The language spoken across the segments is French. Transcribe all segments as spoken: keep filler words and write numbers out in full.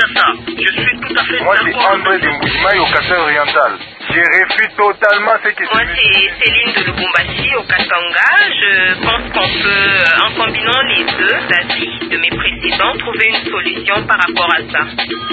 Kinshasa. Je suis tout à fait Moi, c'est d'accord. André Dimboujimaï au Kassai oriental. Je réfute totalement ce qui se Moi, c'est Céline de Lubumbashi au Katanga. Je pense qu'on peut, en combinant les deux avis de mes précédents, trouver une solution par rapport à ça.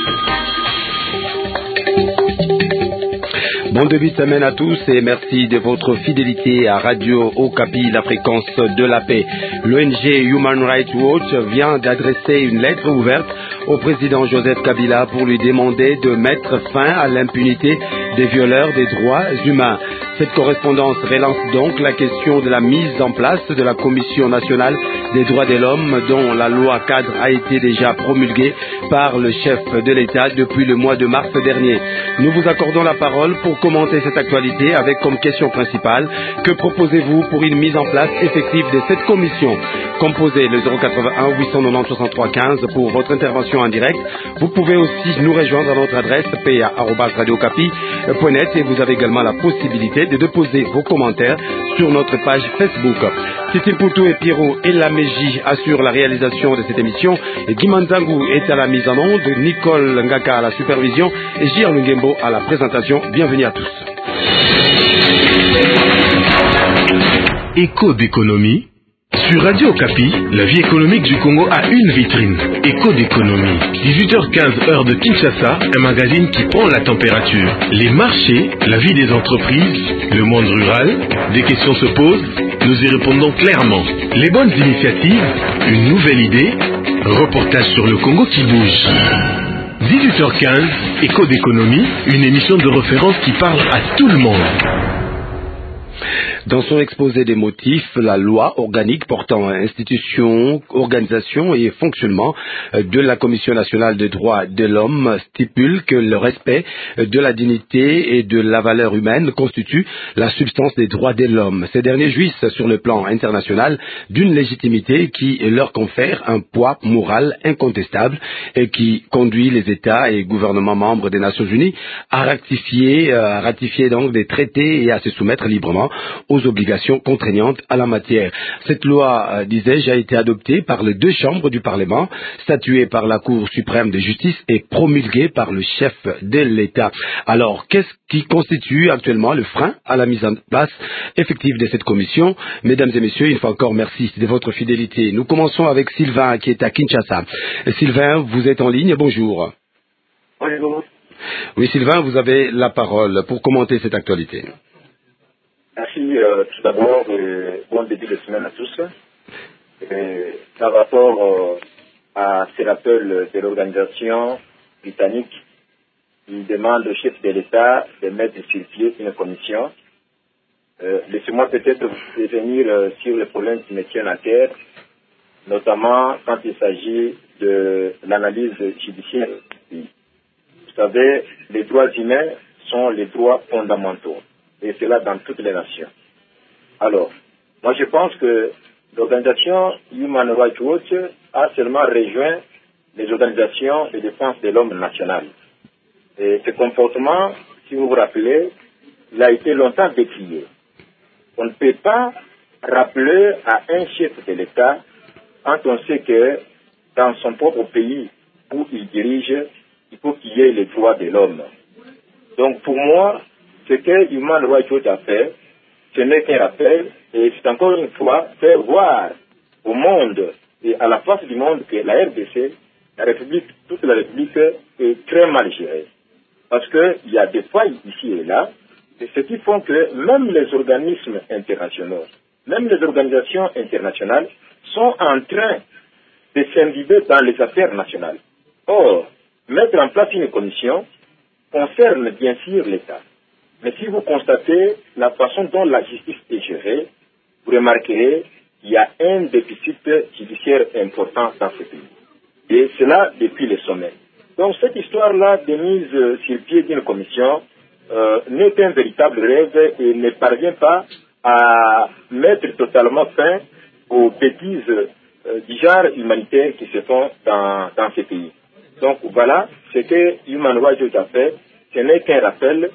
Bon début de semaine à tous et merci de votre fidélité à Radio Okapi, la fréquence de la paix. L'O N G Human Rights Watch vient d'adresser une lettre ouverte au président Joseph Kabila pour lui demander de mettre fin à l'impunité des violeurs des droits humains. Cette correspondance relance donc la question de la mise en place de la Commission nationale des droits de l'homme dont la loi cadre a été déjà promulguée par le chef de l'État depuis le mois de mars dernier. Nous vous accordons la parole pour commenter cette actualité avec comme question principale: que proposez-vous pour une mise en place effective de cette commission? Composez le zéro quatre-vingt-un huit cent quatre-vingt-dix soixante-trois quinze pour votre intervention en direct. Vous pouvez aussi nous rejoindre à notre adresse p a arobase radio okapi point net et vous avez également la possibilité de déposer vos commentaires sur notre page Facebook. Titi Poutou et Pierrot et Laméji assurent la réalisation de cette émission et Guy Manzangou est à la mise en onde, Nicole Ngaka à la supervision et J R Lungembo à la présentation. Bienvenue à tous. Écho d'économie. Sur Radio Okapi, la vie économique du Congo a une vitrine. Écho d'économie. dix-huit heures quinze heure de Kinshasa, un magazine qui prend la température. Les marchés, la vie des entreprises, le monde rural, des questions se posent, nous y répondons clairement. Les bonnes initiatives, une nouvelle idée, reportage sur le Congo qui bouge. dix-huit heures quinze, Écho d'économie, une émission de référence qui parle à tout le monde. Dans son exposé des motifs, la loi organique portant institution, organisation et fonctionnement de la Commission nationale des droits de l'homme stipule que le respect de la dignité et de la valeur humaine constitue la substance des droits de l'homme. Ces derniers jouissent sur le plan international d'une légitimité qui leur confère un poids moral incontestable et qui conduit les États et gouvernements membres des Nations Unies à ratifier, à ratifier donc des traités et à se soumettre librement aux obligations contraignantes à la matière. Cette loi, euh, disais-je, a été adoptée par les deux chambres du Parlement, statuée par la Cour suprême de justice et promulguée par le chef de l'État. Alors, qu'est-ce qui constitue actuellement le frein à la mise en place effective de cette commission? Mesdames et messieurs, une fois encore, merci de votre fidélité. Nous commençons avec Sylvain qui est à Kinshasa. Sylvain, vous êtes en ligne, bonjour. Bonjour. Oui, Sylvain, vous avez la parole pour commenter cette actualité. Merci euh, tout d'abord et bon début de semaine à tous. Et par rapport euh, à ces rappels de l'organisation britannique, il demande au chef de l'État de mettre sur pied une commission. Euh, Laissez-moi peut-être vous revenir euh, sur les problèmes qui me tiennent à terre, notamment quand il s'agit de l'analyse judiciaire. Vous savez, les droits humains sont les droits fondamentaux. Et cela dans toutes les nations. Alors, moi je pense que l'organisation Human Rights Watch a seulement rejoint les organisations de défense de l'homme national. Et ce comportement, si vous vous rappelez, il a été longtemps décrié. On ne peut pas rappeler à un chef de l'État, quand on sait que dans son propre pays où il dirige, il faut qu'il y ait les droits de l'homme. Donc pour moi, ce que Human Rights Watch a fait, ce n'est qu'un rappel, et c'est encore une fois faire voir au monde et à la face du monde que la R D C, la République, toute la République est très mal gérée. Parce qu'il y a des failles ici et là, et ce qui font que même les organismes internationaux, même les organisations internationales sont en train de s'imbiber dans les affaires nationales. Or, mettre en place une commission concerne bien sûr l'État. Mais si vous constatez la façon dont la justice est gérée, vous remarquerez qu'il y a un déficit judiciaire important dans ce pays. Et cela depuis le sommet. Donc cette histoire-là de mise sur pied d'une commission euh, n'est qu'un véritable rêve et ne parvient pas à mettre totalement fin aux bêtises euh, du genre humanitaire qui se font dans, dans ces pays. Donc voilà ce que Human Rights Watch a fait. Ce n'est qu'un rappel.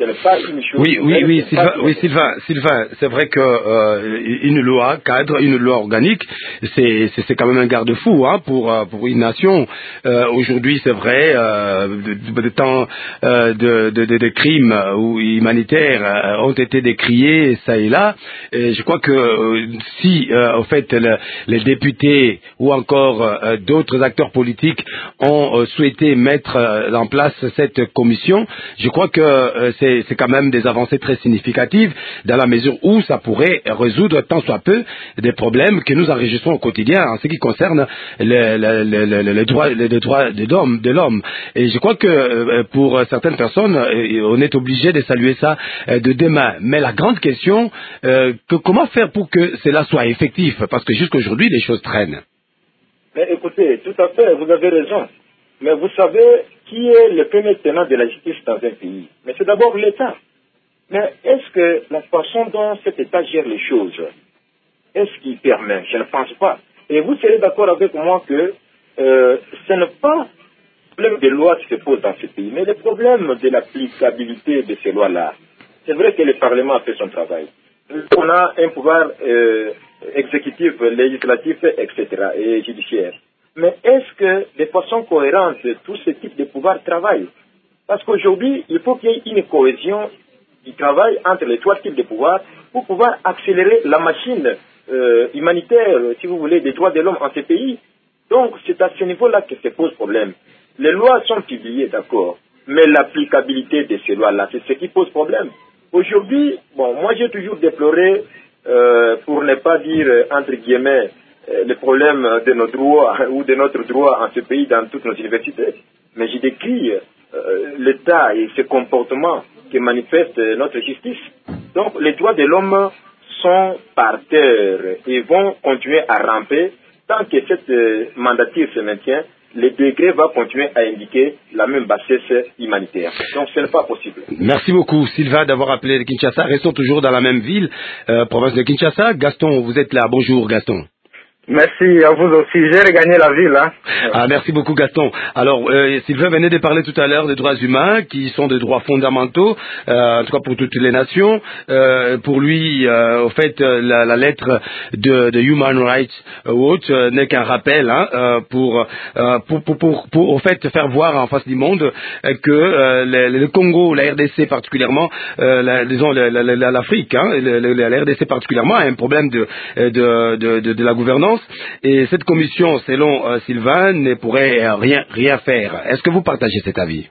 ce n'est pas une chose. Oui, oui, oui, Sylvain, oui, Sylvain, Sylvain, c'est vrai que euh, une loi cadre, une loi organique, c'est c'est quand même un garde-fou hein, pour pour une nation. Euh, Aujourd'hui, c'est vrai, euh, de, de temps euh, de, de, de, de crimes ou humanitaires euh, ont été décriés ça et là. Et je crois que euh, si, euh, en fait, le, les députés ou encore euh, d'autres acteurs politiques ont euh, souhaité mettre euh, en place cette commission, je crois que euh, c'est c'est quand même des avancées très significatives dans la mesure où ça pourrait résoudre tant soit peu des problèmes que nous enregistrons au quotidien en ce qui concerne les, les, les, les, les droits, les droits de l'homme, de l'homme. Et je crois que euh, pour certaines personnes, euh, on est obligé de saluer ça euh, de demain. Mais la grande question, euh, que, comment faire pour que cela soit effectif? Parce que jusqu'à aujourd'hui, les choses traînent. Mais écoutez, tout à fait, vous avez raison. Mais vous savez qui est le premier tenant de la justice dans un pays? Mais c'est d'abord l'État. Mais est-ce que la façon dont cet État gère les choses, est-ce qu'il permet? Je ne pense pas. Et vous serez d'accord avec moi que euh, ce n'est pas le problème des lois qui se pose dans ce pays, mais le problème de l'applicabilité de ces lois-là. C'est vrai que le Parlement a fait son travail. On a un pouvoir euh, exécutif, législatif, et cetera, et judiciaire. Mais est-ce que, de façon cohérente, tous ces types de pouvoirs travaillent? Parce qu'aujourd'hui, il faut qu'il y ait une cohésion du travail entre les trois types de pouvoirs pour pouvoir accélérer la machine euh, humanitaire, si vous voulez, des droits de l'homme en ces pays. Donc, c'est à ce niveau-là que se pose problème. Les lois sont publiées, d'accord, mais l'applicabilité de ces lois-là, c'est ce qui pose problème. Aujourd'hui, bon, moi j'ai toujours déploré, euh, pour ne pas dire, entre guillemets, euh, le problème de nos droits ou de notre droit en ce pays dans toutes nos universités. Mais j'ai décrit euh, l'État et ses comportements que manifeste notre justice. Donc les droits de l'homme sont par terre et vont continuer à ramper tant que cette euh, mandature se maintient. Le décret va continuer à indiquer la même bassesse humanitaire. Donc ce n'est pas possible. Merci beaucoup Sylvain d'avoir appelé de Kinshasa. Restons toujours dans la même ville, euh, province de Kinshasa. Gaston, vous êtes là. Bonjour Gaston. Merci à vous aussi. J'ai regagné la ville. Hein. Ah, merci beaucoup Gaston. Alors, euh, Sylvain venait de parler tout à l'heure des droits humains, qui sont des droits fondamentaux, euh, en tout cas pour toutes les nations. Euh, pour lui, euh, au fait, la, la lettre de, de Human Rights Watch euh, n'est qu'un rappel hein, euh, pour, euh, pour, pour, pour, pour, au fait, faire voir en face du monde euh, que euh, le, le Congo, la R D C particulièrement, euh, la, disons l'Afrique, hein, le, le, la R D C particulièrement, a un problème de, de, de, de, de la gouvernance. Et cette commission, selon euh, Sylvain, ne pourrait euh, rien, rien faire. Est-ce que vous partagez cet avis?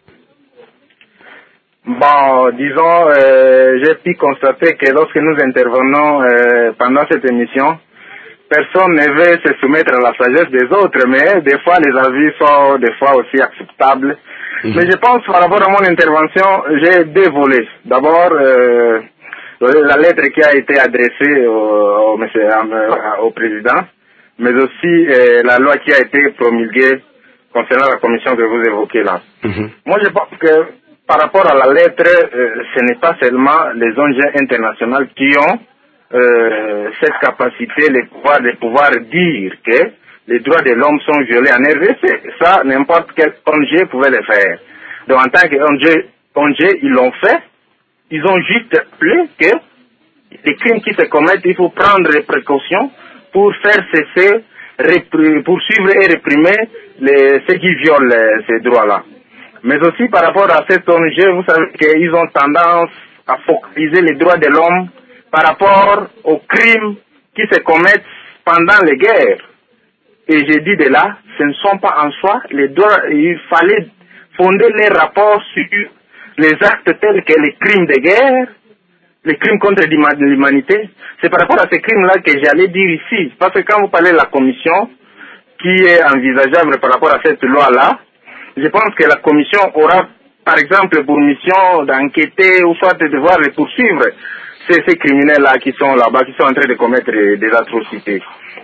Bon, disons, euh, j'ai pu constater que lorsque nous intervenons euh, pendant cette émission, personne ne veut se soumettre à la sagesse des autres, mais des fois les avis sont des fois aussi acceptables. Mmh. Mais je pense, par rapport à mon intervention, j'ai deux volets. D'abord, euh, la lettre qui a été adressée au, au, monsieur, au président, mais aussi euh, la loi qui a été promulguée concernant la commission que vous évoquez là. Mm-hmm. Moi, je pense que par rapport à la lettre, euh, ce n'est pas seulement les O N G internationales qui ont euh, cette capacité, le pouvoir de pouvoir dire que les droits de l'homme sont violés en R D C. Ça, n'importe quel O N G pouvait le faire. Donc, en tant que O N G, O N G, ils l'ont fait. Ils ont juste appelé que les crimes qui se commettent, il faut prendre des précautions pour faire cesser, poursuivre et réprimer les, ceux qui violent les, ces droits-là. Mais aussi par rapport à cette O N G, vous savez qu'ils ont tendance à focaliser les droits de l'homme par rapport aux crimes qui se commettent pendant les guerres. Et j'ai dit de là, ce ne sont pas en soi les droits, il fallait fonder les rapports sur les actes tels que les crimes de guerre, les crimes contre l'humanité. C'est par rapport à ces crimes-là que j'allais dire ici. Parce que quand vous parlez de la commission qui est envisageable par rapport à cette loi-là, je pense que la commission aura, par exemple, pour mission d'enquêter ou soit de devoir les poursuivre ces, ces criminels-là qui sont là-bas, qui sont en train de commettre des atrocités.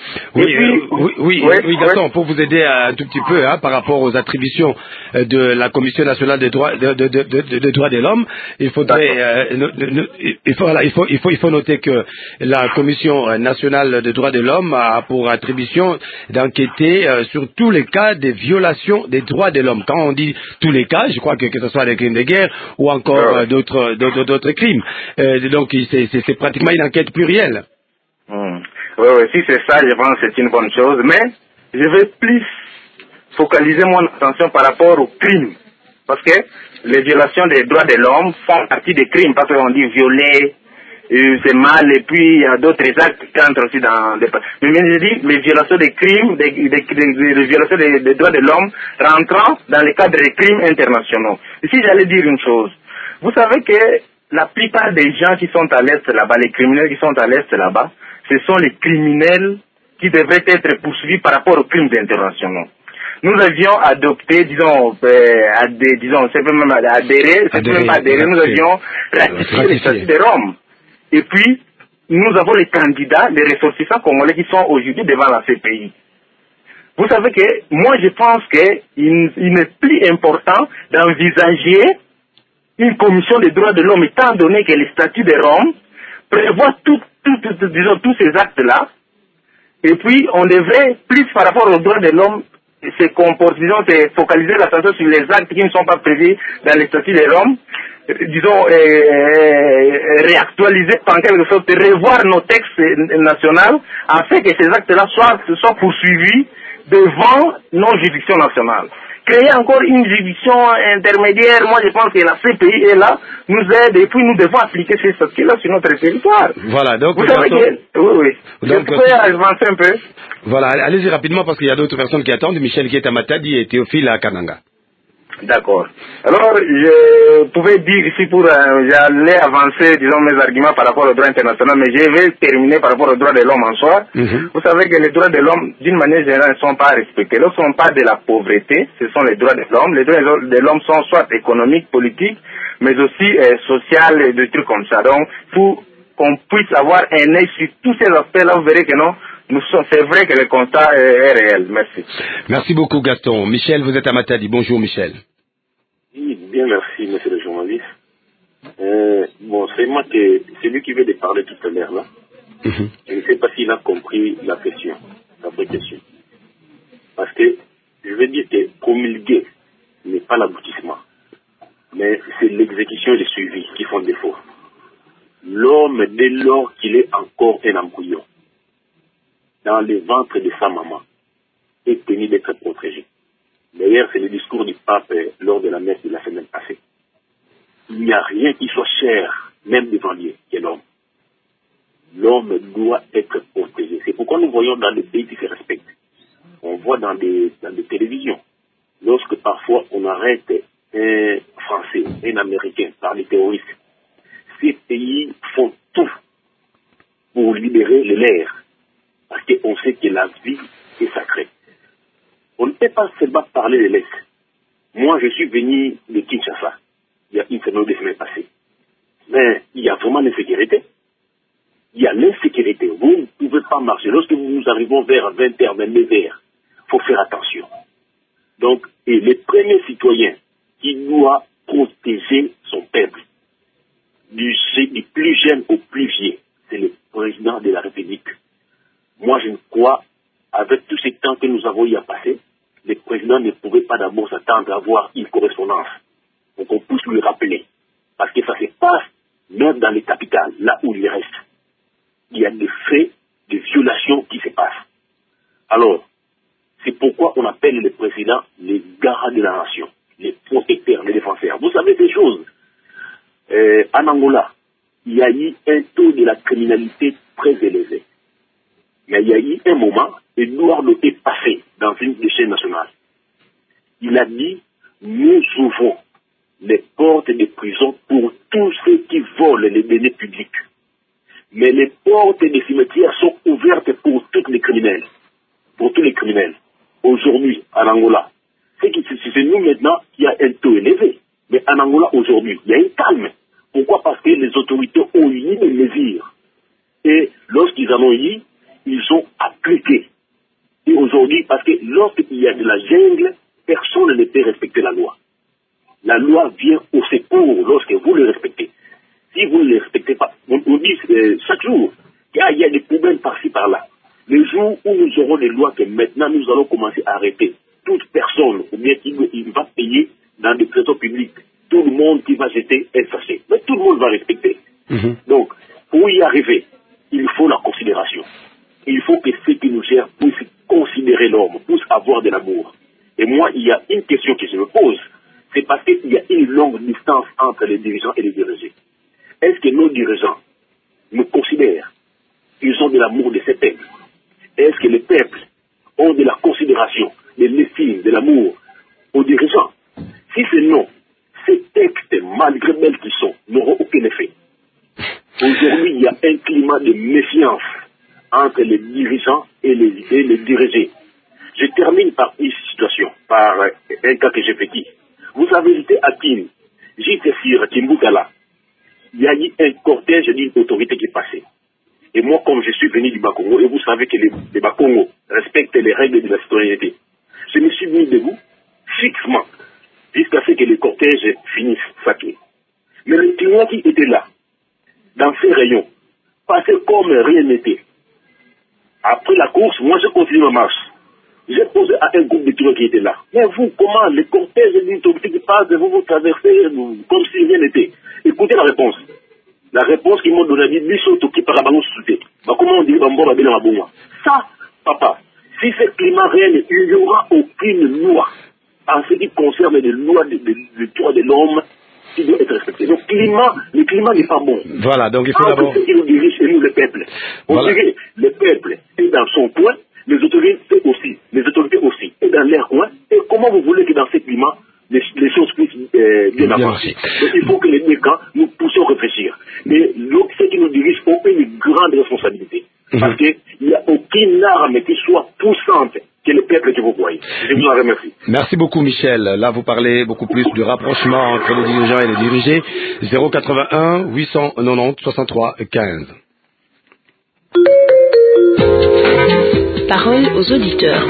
Oui, puis, euh, oui, oui, oui, oui, Gaston, pour vous aider un tout petit peu hein, par rapport aux attributions de la Commission nationale des droits de, de, de, de, de droits de l'homme, il faudrait, euh, ne, ne, il, faut, voilà, il, faut, il, faut, il faut noter que la Commission nationale des droits de l'homme a pour attribution d'enquêter euh, sur tous les cas de violations des droits de l'homme. Quand on dit tous les cas, je crois que, que ce soit des crimes de guerre ou encore euh, d'autres, d'autres, d'autres crimes. Euh, donc c'est, c'est, c'est pratiquement une enquête plurielle. Mmh. Oui, oui, si c'est ça, je pense que c'est une bonne chose. Mais je vais plus focaliser mon attention par rapport aux crimes. Parce que les violations des droits de l'homme font partie des crimes. Parce qu'on dit violer, euh, c'est mal, et puis il y a d'autres actes qui entrent aussi dans des... Mais je dis, les violations des crimes, des, des, des, des violations des, des droits de l'homme rentrant dans le cadre des crimes internationaux. Ici, j'allais dire une chose. Vous savez que la plupart des gens qui sont à l'Est là-bas, les criminels qui sont à l'Est là-bas, ce sont les criminels qui devraient être poursuivis par rapport aux crimes internationaux. Nous avions adopté, disons, euh, adhé, disons, c'est même adhéré, c'est même pas adhéré, nous avions ratifié les statuts de Rome. Et puis, nous avons les candidats, les ressortissants congolais qui sont aujourd'hui devant la C P I. Vous savez que, moi je pense qu'il il est plus important d'envisager une commission des droits de l'homme, étant donné que les statuts de Rome prévoient tout, tout, tout, disons, tous ces actes-là. Et puis, on devrait, plus par rapport aux droits de l'homme, se comporter, disons, se focaliser l'attention sur les actes qui ne sont pas prévus dans les statuts de Rome, disons, euh, réactualiser en quelque sorte, revoir nos textes nationaux, afin que ces actes-là soient, soient poursuivis devant nos juridictions nationales. Créer encore une juridiction intermédiaire, moi je pense que la C P I est là, nous aide et puis nous devons appliquer ces statuts-là sur notre territoire. Voilà, donc vous savez que... Oui, oui. Donc, je peux avancer un peu. Voilà, allez-y rapidement parce qu'il y a d'autres personnes qui attendent. Michel qui est à Matadi et Théophile à Kananga. D'accord. Alors, je pouvais dire ici pour, euh, j'allais avancer, disons, mes arguments par rapport au droit international, mais je vais terminer par rapport aux droits de l'homme en soi. Mm-hmm. Vous savez que les droits de l'homme, d'une manière générale, ne sont pas respectés. Lorsqu'on parle de la pauvreté, ce sont les droits de l'homme. Les droits de l'homme sont soit économiques, politiques, mais aussi euh, sociaux et des trucs comme ça. Donc, pour qu'on puisse avoir un œil sur tous ces aspects-là, vous verrez que non, c'est vrai que le constat est réel. Merci. Merci beaucoup, Gaston. Michel, vous êtes à Matadi. Bonjour, Michel. Oui, bien merci, monsieur le journaliste. Euh, bon, c'est moi que celui qui veut de parler tout à l'heure là. Mm-hmm. Je ne sais pas s'il a compris la question, la vraie question. Parce que je veux dire que promulguer n'est pas l'aboutissement, mais c'est l'exécution et le suivi qui font défaut. L'homme, dès lors qu'il est encore un embryon, dans le ventre de sa maman, est tenu d'être protégé. D'ailleurs, c'est le discours du pape lors de la messe de la semaine passée. Il n'y a rien qui soit cher, même devant Dieu, que l'homme. L'homme doit être protégé. C'est pourquoi nous voyons dans les pays qui se respectent. On voit dans des, dans des télévisions, lorsque parfois on arrête un Français, un Américain par les terroristes, ces pays font tout pour libérer les leurs, parce qu'on sait que la vie est sacrée. On ne peut pas seulement parler de l'Est. Moi, je suis venu de Kinshasa, il y a une semaine ou deux semaines passées. Mais il y a vraiment l'insécurité. Il y a l'insécurité. Vous ne pouvez pas marcher. Lorsque nous arrivons vers vingt heures, vingt-deux heures, il faut faire attention. Donc, et le premier citoyen qui doit protéger son peuple, du, du plus jeune au plus vieux, c'est le président de la République. Moi, je ne crois, avec tout ce temps que nous avons eu à passer, le président ne pouvait pas d'abord s'attendre à avoir une correspondance. Donc on puisse lui rappeler. Parce que ça se passe même dans les capitales, là où il reste. Il y a des faits de violation qui se passent. Alors, c'est pourquoi on appelle le président les garants de la nation, les protecteurs, les défenseurs. Vous savez ces choses. Euh, en Angola, il y a eu un taux de la criminalité très élevé. Mais il y a eu un moment, Eduardo est passé dans une chaîne nationale. Il a dit, nous ouvrons les portes des prisons pour tous ceux qui volent les deniers publics. Mais les portes des cimetières sont ouvertes pour tous les criminels. Pour tous les criminels. Aujourd'hui, en Angola, c'est, c'est nous maintenant qui a un taux élevé. Mais en Angola, aujourd'hui, il y a un calme. Pourquoi? Parce que les autorités ont eu des mesures. Et lorsqu'ils en ont eu, ils ont appliquée. Et aujourd'hui, parce que lorsqu'il y a de la jungle, personne ne peut respecter la loi. La loi vient au secours lorsque vous le respectez. Si vous ne le respectez pas, on, on dit euh, chaque jour, il y, a, il y a des problèmes par-ci par-là. Le jour où nous aurons des lois que maintenant nous allons commencer à arrêter toute personne, ou bien qui il va payer dans des trésors publics, tout le monde qui va jeter un sachet. Mais tout le monde va respecter. Mm-hmm. Donc, pour y arriver, il faut la considération. Il faut que ceux qui nous gèrent puissent considérer l'homme, puissent avoir de l'amour. Et moi, il y a une question que je me pose, c'est parce qu'il y a une longue distance entre les dirigeants et les dirigés. Est-ce que nos dirigeants nous considèrent qu'ils ont de l'amour de ces peuples? Est-ce que les peuples ont de la considération, de l'estime, de l'amour aux dirigeants? Si c'est non, ces textes, malgré belles qu'ils sont, n'auront aucun effet. Aujourd'hui, il y a un climat de méfiance entre les dirigeants et les, et les dirigés. Je termine par une situation, par un cas que j'ai vécu. Vous avez été à Kim, j'étais sur Kimbukala. Il y a eu un cortège d'une autorité qui passait. Et moi, comme je suis venu du Bakongo, et vous savez que les, les Bakongo respectent les règles de la citoyenneté, je me suis mis debout, fixement, jusqu'à ce que le cortège finisse sacré. Mais le client qui était là, dans ces rayons, passait comme rien n'était. Après la course, moi je continue ma marche. J'ai posé à un groupe de clients qui étaient là. Mais vous, comment le cortège d'une autorité qui passe, vous vous traversez comme si rien n'était? Écoutez la réponse. La réponse qu'ils m'ont donnée, dit, comment on dit, ça, papa, si ce climat réel, il n'y aura aucune loi en ce qui concerne les lois du droit de l'homme qui doit être respecté. Donc, climat, le climat n'est pas bon. Voilà, donc il faut entre d'abord... ceux qui nous dirigent et nous, le peuple. On voilà. dirait, le peuple est dans son coin, les autorités aussi, les autorités aussi, est dans leur coin. Et comment vous voulez que dans ce climat, les, les choses puissent euh, bien avancer? Donc, il faut que les deux camps nous puissions réfléchir. Mais ceux qui nous dirigent ont une grande responsabilité. Mm-hmm. Parce qu'il n'y a aucune arme qui soit poussante que le peuple que vous voyez. Je vous en remercie. Merci beaucoup, Michel. Là, vous parlez beaucoup plus du rapprochement entre les dirigeants et les dirigés. zéro quatre-vingt-un huit cent quatre-vingt-dix soixante-trois quinze. Parole aux auditeurs.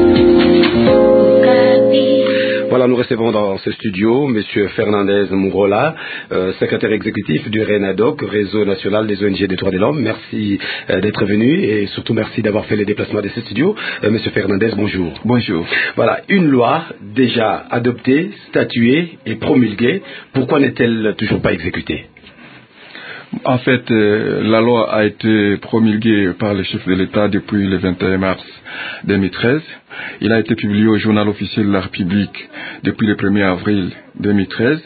Voilà, nous recevons dans ce studio M. Fernandez Mourola, euh, secrétaire exécutif du RENADOC, Réseau national des O N G des droits de l'homme. Merci euh, d'être venu et surtout merci d'avoir fait les déplacements de ce studio. Euh, M. Fernandez, bonjour. Bonjour. Voilà, une loi déjà adoptée, statuée et promulguée. Pourquoi n'est-elle toujours pas exécutée? En fait, euh, la loi a été promulguée par le chef de l'État depuis le vingt et un mars deux mille treize. Il a été publié au journal officiel de la République depuis le premier avril deux mille treize.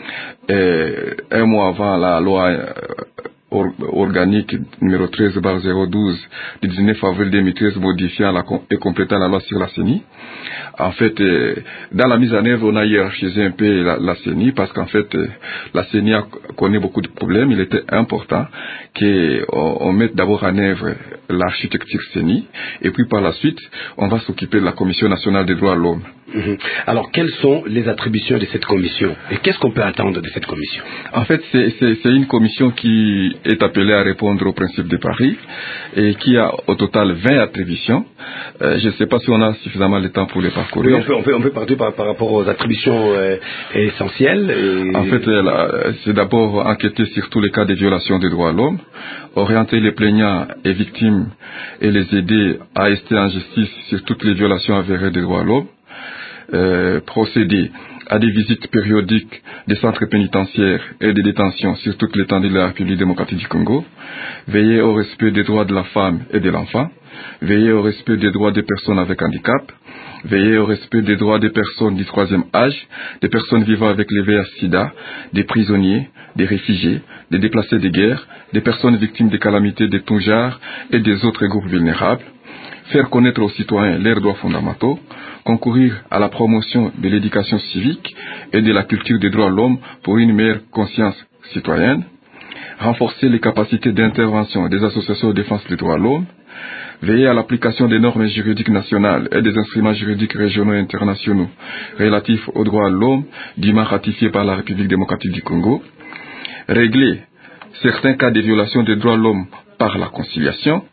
Et un mois avant la loi euh, or, organique numéro treize barre zéro douze du dix-neuf avril deux mille treize modifiant la, et complétant la loi sur la C E N I. En fait, euh, dans la mise en œuvre, on a hiérarchisé un peu la, la C E N I parce qu'en fait, euh, la C E N I a, connaît beaucoup de problèmes. Il était important qu'on on mette d'abord en œuvre l'architecture C E N I et puis par la suite, on va s'occuper de la Commission nationale des droits de l'homme. Mmh. Alors, quelles sont les attributions de cette commission et qu'est-ce qu'on peut attendre de cette commission? En fait, c'est, c'est, c'est une commission qui est appelée à répondre aux principes de Paris et qui a au total vingt attributions. Euh, je ne sais pas si on a suffisamment de temps pour les parcourir. Oui, on peut, on peut, on peut partir par, par rapport aux attributions euh, essentielles. Et... En fait, euh, c'est d'abord enquêter sur tous les cas de violation des droits de l'homme, orienter les plaignants et victimes et les aider à rester en justice sur toutes les violations avérées des droits de l'homme. Euh, procéder à des visites périodiques des centres pénitentiaires et des détentions sur toute l'étendue de la République démocratique du Congo, veiller au respect des droits de la femme et de l'enfant, veiller au respect des droits des personnes avec handicap, veiller au respect des droits des personnes du troisième âge, des personnes vivant avec le V I H sida, des prisonniers, des réfugiés, des déplacés de guerre, des personnes victimes de calamités de tout genre et des autres groupes vulnérables, faire connaître aux citoyens leurs droits fondamentaux, concourir à la promotion de l'éducation civique et de la culture des droits de l'homme pour une meilleure conscience citoyenne, renforcer les capacités d'intervention des associations de défense des droits de l'homme, veiller à l'application des normes juridiques nationales et des instruments juridiques régionaux et internationaux relatifs aux droits de l'homme dûment ratifiés par la République démocratique du Congo, régler certains cas de violation des droits de l'homme par la conciliation,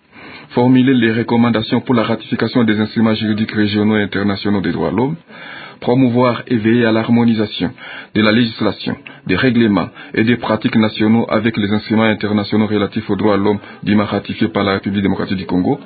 formuler les recommandations pour la ratification des instruments juridiques régionaux et internationaux des droits de l'homme, promouvoir et veiller à l'harmonisation de la législation, des règlements et des pratiques nationaux avec les instruments internationaux relatifs aux droits de l'homme dûment ratifiés par la République démocratique du Congo,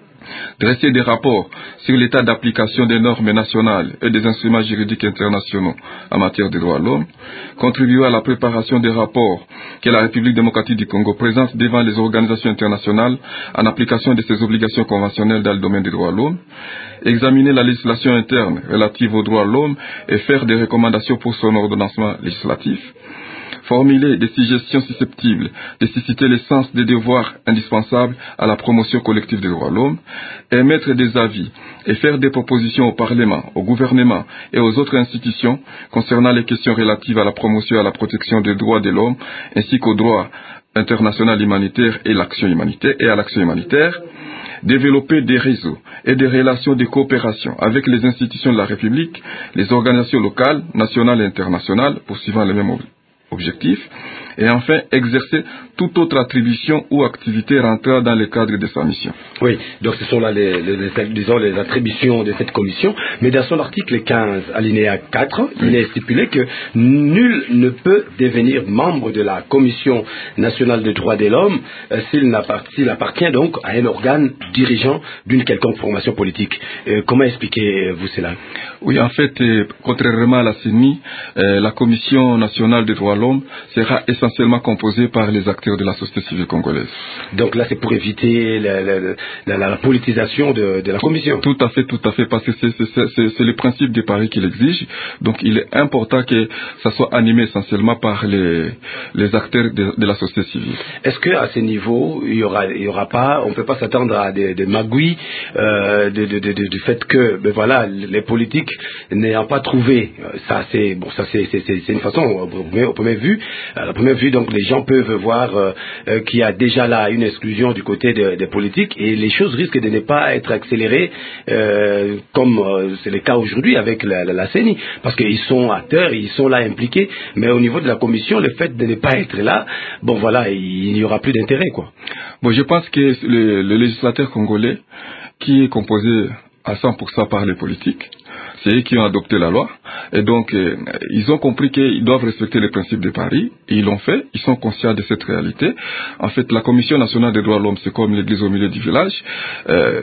dresser des rapports sur l'état d'application des normes nationales et des instruments juridiques internationaux en matière de droits de l'homme, contribuer à la préparation des rapports que la République démocratique du Congo présente devant les organisations internationales en application de ses obligations conventionnelles dans le domaine des droits de l'homme, examiner la législation interne relative aux droits de l'homme et faire des recommandations pour son ordonnancement législatif, formuler des suggestions susceptibles de susciter le sens des devoirs indispensables à la promotion collective des droits de l'homme, émettre des avis et faire des propositions au Parlement, au gouvernement et aux autres institutions concernant les questions relatives à la promotion et à la protection des droits de l'homme ainsi qu'aux droits international humanitaire et l'action humanitaire et à l'action humanitaire, développer des réseaux et des relations de coopération avec les institutions de la République, les organisations locales, nationales et internationales, poursuivant les mêmes objectifs, et enfin exercer toute autre attribution ou activité rentrant dans le cadre de sa mission. Oui, donc ce sont là les, les, les, disons, les attributions de cette commission, mais dans son article quinze, alinéa quatre, oui. Il est stipulé que nul ne peut devenir membre de la Commission nationale des droits de l'homme euh, s'il appartient, appartient donc à un organe dirigeant d'une quelconque formation politique. Euh, comment expliquez-vous cela? Oui, en fait, euh, contrairement à la C E N I, euh, la Commission nationale des droits de l'homme sera essentiellement composée par les acteurs de la société civile congolaise. Donc là, c'est pour éviter la, la, la, la, la politisation de, de la commission. Tout à fait, tout à fait, parce que c'est, c'est, c'est, c'est le principe de Paris qui l'exige. Donc il est important que ça soit animé essentiellement par les, les acteurs de, de la société civile. Est-ce qu'à ce niveau, il y aura, il y aura pas, on ne peut pas s'attendre à des, des magouilles euh, de, de, de, de, du fait que, ben voilà, les politiques n'ayant pas trouvé, ça c'est bon, ça c'est, c'est, c'est, c'est une façon au premier, au premier vue, à la première vue, donc les gens peuvent voir euh, euh, qu'il y a déjà là une exclusion du côté des de politiques et les choses risquent de ne pas être accélérées euh, comme euh, c'est le cas aujourd'hui avec la, la, la C E N I, parce qu'ils sont acteurs, ils sont là impliqués, mais au niveau de la commission, le fait de ne pas être là, bon voilà, il n'y aura plus d'intérêt, quoi. Bon, je pense que le, le législateur congolais, qui est composé à cent pour cent par les politiques, c'est eux qui ont adopté la loi, et donc euh, ils ont compris qu'ils doivent respecter les principes de Paris, et ils l'ont fait, ils sont conscients de cette réalité. En fait, la Commission nationale des droits de l'homme, c'est comme l'église au milieu du village, euh,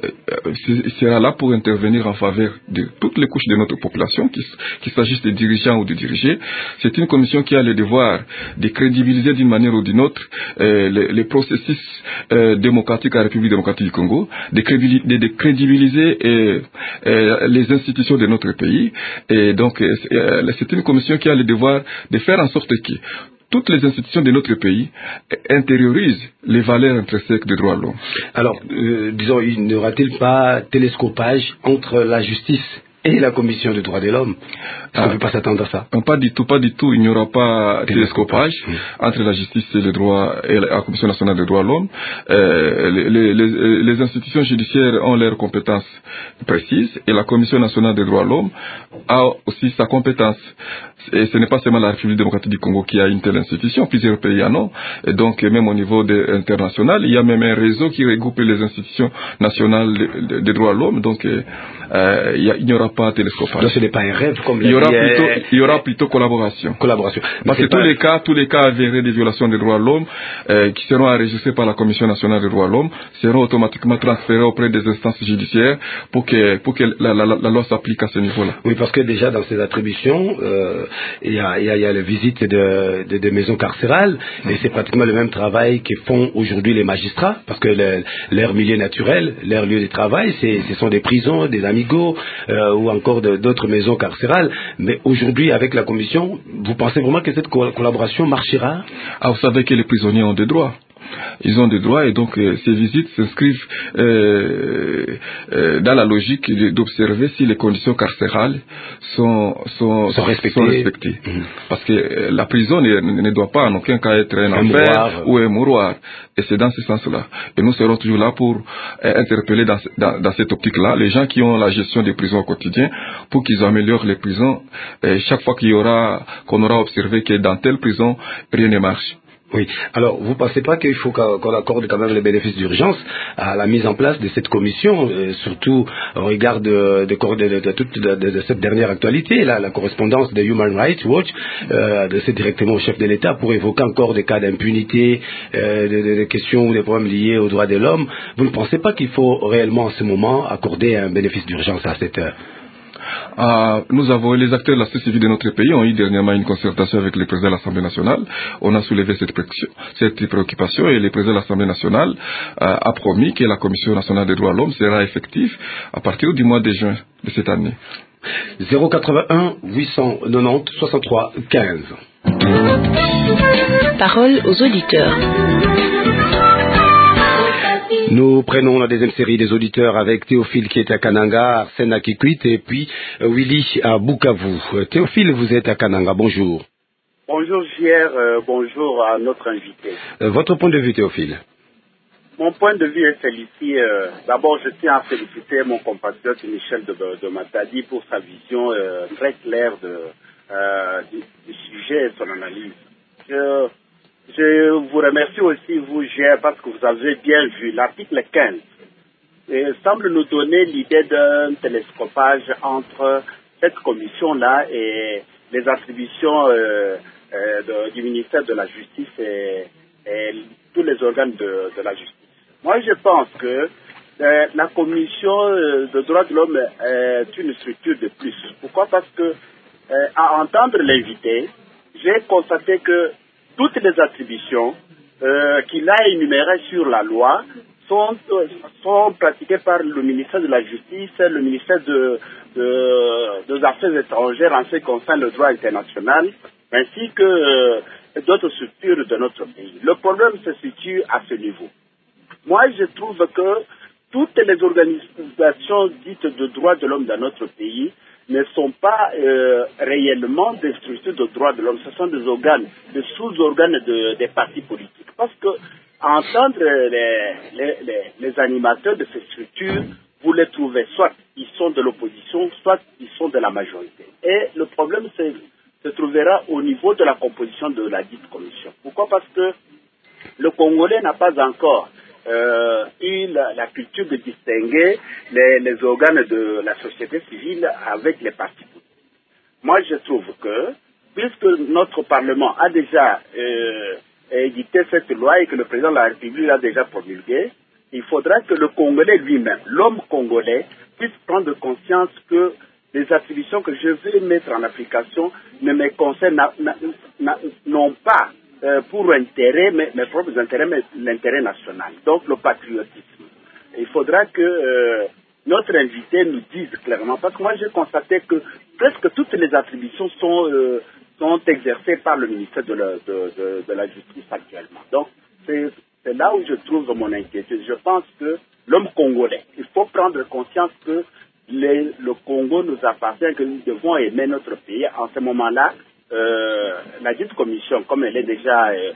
sera là pour intervenir en faveur de toutes les couches de notre population, qu'il, qu'il s'agisse des dirigeants ou des dirigés. C'est une commission qui a le devoir de crédibiliser d'une manière ou d'une autre euh, les, les processus euh, démocratiques à la République démocratique du Congo, de, crédibiliser, de, de crédibiliser euh, euh, les institutions de notre pays, et donc c'est une commission qui a le devoir de faire en sorte que toutes les institutions de notre pays intériorisent les valeurs intrinsèques des droits de l'homme. Alors, euh, disons, il n'y aura-t-il pas télescopage entre la justice et la Commission des droits de l'homme? Est-ce qu'on ne peut pas s'attendre à ça? Non, pas du tout, pas du tout. Il n'y aura pas de télescopage mmh. entre la justice et les droits et la Commission nationale des droits de l'homme. Euh, les, les, les institutions judiciaires ont leurs compétences précises et la Commission nationale des droits de l'homme a aussi sa compétence. Et ce n'est pas seulement la République démocratique du Congo qui a une telle institution, plusieurs pays en ont. Et donc, même au niveau de, international, il y a même un réseau qui regroupe les institutions nationales des de droits de l'homme. Donc, euh, il, y a, il n'y aura pas télescopage. Donc, ce n'est pas un rêve comme il y aura plutôt, il y aura plutôt collaboration. Collaboration. Parce que tous les cas, tous les cas avérés de violations des droits de l'homme, euh, qui seront enregistrés par la Commission nationale des droits de l'homme, seront automatiquement transférés auprès des instances judiciaires pour que, pour que la, la, la loi s'applique à ce niveau-là. Oui, parce que déjà dans ces attributions, euh, il y a, il y a, il y a la visite de, de, de maisons carcérales, et c'est pratiquement le même travail que font aujourd'hui les magistrats, parce que le, leur milieu naturel, leur lieu de travail, c'est, ce sont des prisons, des amigos, euh, ou encore de, d'autres maisons carcérales. Mais aujourd'hui, avec la commission, vous pensez vraiment que cette co- collaboration marchera? Ah, vous savez que les prisonniers ont des droits. Ils ont des droits et donc euh, ces visites s'inscrivent euh, euh, dans la logique d'observer si les conditions carcérales sont, sont, sont respectées. Sont respectées. Mmh. Parce que euh, la prison ne, ne doit pas en aucun cas être un, un enfer mouroir. ou un mouroir. Et c'est dans ce sens-là. Et nous serons toujours là pour euh, interpeller dans, dans, dans cette optique-là les gens qui ont la gestion des prisons au quotidien pour qu'ils améliorent les prisons. Et chaque fois qu'il y aura, qu'on aura observé que dans telle prison, rien ne marche, Oui. Alors, vous ne pensez pas qu'il faut qu'on accorde quand même les bénéfices d'urgence à la mise en place de cette commission, euh, surtout au regard de, de, de, de, de, toute, de, de cette dernière actualité, là, la correspondance de Human Rights Watch, euh, de c'est directement au chef de l'État pour évoquer encore des cas d'impunité, euh, des, des questions ou des problèmes liés aux droits de l'homme. Vous ne pensez pas qu'il faut réellement en ce moment accorder un bénéfice d'urgence à cette heure? Euh, nous avons, les acteurs de la société civile de notre pays ont eu dernièrement une concertation avec le président de l'Assemblée nationale. On a soulevé cette, cette préoccupation et le président de l'Assemblée nationale euh, a promis que la Commission nationale des droits de l'homme sera effective à partir du mois de juin de cette année. zéro quatre-vingt-un huit cent quatre-vingt-dix soixante-trois quinze. Parole aux auditeurs. Nous prenons la deuxième série des auditeurs avec Théophile qui est à Kananga, Arsène à Kikwit et puis Willy à Bukavu. Théophile, vous êtes à Kananga, bonjour. Bonjour J R, euh, bonjour à notre invité. Euh, votre point de vue, Théophile? Mon point de vue est celui-ci. Euh, D'abord, je tiens à féliciter mon compatriote Michel de, de Matadi pour sa vision euh, très claire de, euh, du, du sujet et son analyse. Je, Je vous remercie aussi, vous, G R, parce que vous avez bien vu l'article quinze. Et semble nous donner l'idée d'un télescopage entre cette commission-là et les attributions euh, euh, de, du ministère de la Justice et, et tous les organes de, de la justice. Moi, je pense que euh, la commission euh, de droits de l'homme est une structure de plus. Pourquoi? Parce que, euh, à entendre l'invité, j'ai constaté que toutes les attributions euh, qu'il a énumérées sur la loi sont, euh, sont pratiquées par le ministère de la Justice, le ministère de, de, des Affaires étrangères en ce qui concerne le droit international, ainsi que euh, d'autres structures de notre pays. Le problème se situe à ce niveau. Moi, je trouve que toutes les organisations dites de droits de l'homme dans notre pays ne sont pas euh, réellement des structures de droits de l'homme. Ce sont des organes, des sous-organes de, des partis politiques. Parce que entendre les, les, les, les animateurs de ces structures, vous les trouvez soit ils sont de l'opposition, soit ils sont de la majorité. Et le problème c'est, se trouvera au niveau de la composition de la dite commission. Pourquoi? Parce que le Congolais n'a pas encore Euh, eu la, la culture de distinguer les, les organes de la société civile avec les partis politiques. Moi, je trouve que, puisque notre Parlement a déjà euh, édité cette loi et que le président de la République l'a déjà promulguée, il faudra que le Congolais lui-même, l'homme congolais, puisse prendre conscience que les attributions que je vais mettre en application ne me concernent non pas Euh, pour intérêt, mes, mes propres intérêts, mais l'intérêt national. Donc le patriotisme. Il faudra que euh, notre invité nous dise clairement, parce que moi j'ai constaté que presque toutes les attributions sont, euh, sont exercées par le ministère de la, de, de, de la Justice actuellement. Donc c'est, c'est là où je trouve mon inquiétude. Je pense que l'homme congolais, il faut prendre conscience que les, le Congo nous appartient, que nous devons aimer notre pays. En ce moment-là, Euh, la dite commission, comme elle est déjà euh,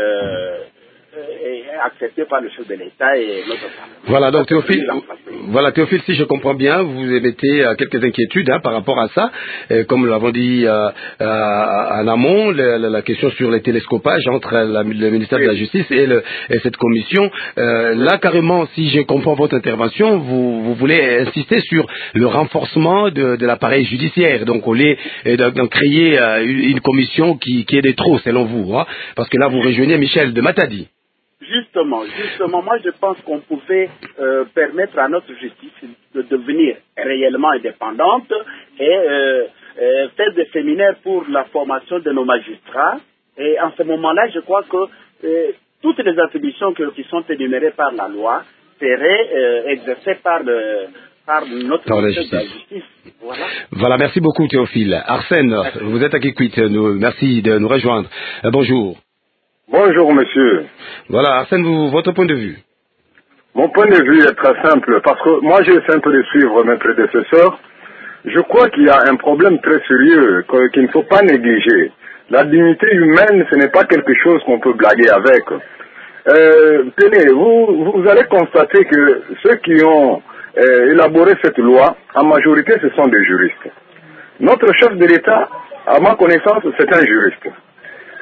euh, est acceptée par le chef de l'État et notre Parlement. Voilà, donc Théophile, voilà, Théophile, si je comprends bien, vous émettez euh, quelques inquiétudes hein, par rapport à ça. Euh, comme nous l'avons dit euh, euh, en amont, le, la, la question sur les télescopages entre la, le ministère oui. de la Justice et, le, et cette commission. Euh, là, carrément, si je comprends votre intervention, vous, vous voulez insister sur le renforcement de, de l'appareil judiciaire. Donc, au lieu de créer euh, une commission qui, qui est des trop, selon vous. Hein, parce que là, vous rejoignez Michel de Matadi. Justement, justement, moi je pense qu'on pouvait euh, permettre à notre justice de devenir réellement indépendante et euh, euh, faire des séminaires pour la formation de nos magistrats. Et en ce moment-là, je crois que euh, toutes les attributions que, qui sont énumérées par la loi seraient euh, exercées par, le, par notre par ministère la de la Justice. Voilà. Voilà, merci beaucoup Théophile. Arsène, merci. Vous êtes à Kikwit, nous, merci de nous rejoindre. Euh, bonjour. Bonjour, monsieur. Voilà, Arsène, vous, votre point de vue? Mon point de vue est très simple, parce que moi, j'essaie un peu de suivre mes prédécesseurs. Je crois qu'il y a un problème très sérieux qu'il ne faut pas négliger. La dignité humaine, ce n'est pas quelque chose qu'on peut blaguer avec. Euh, tenez, vous, vous allez constater que ceux qui ont euh, élaboré cette loi, en majorité, ce sont des juristes. Notre chef de l'État, à ma connaissance, c'est un juriste.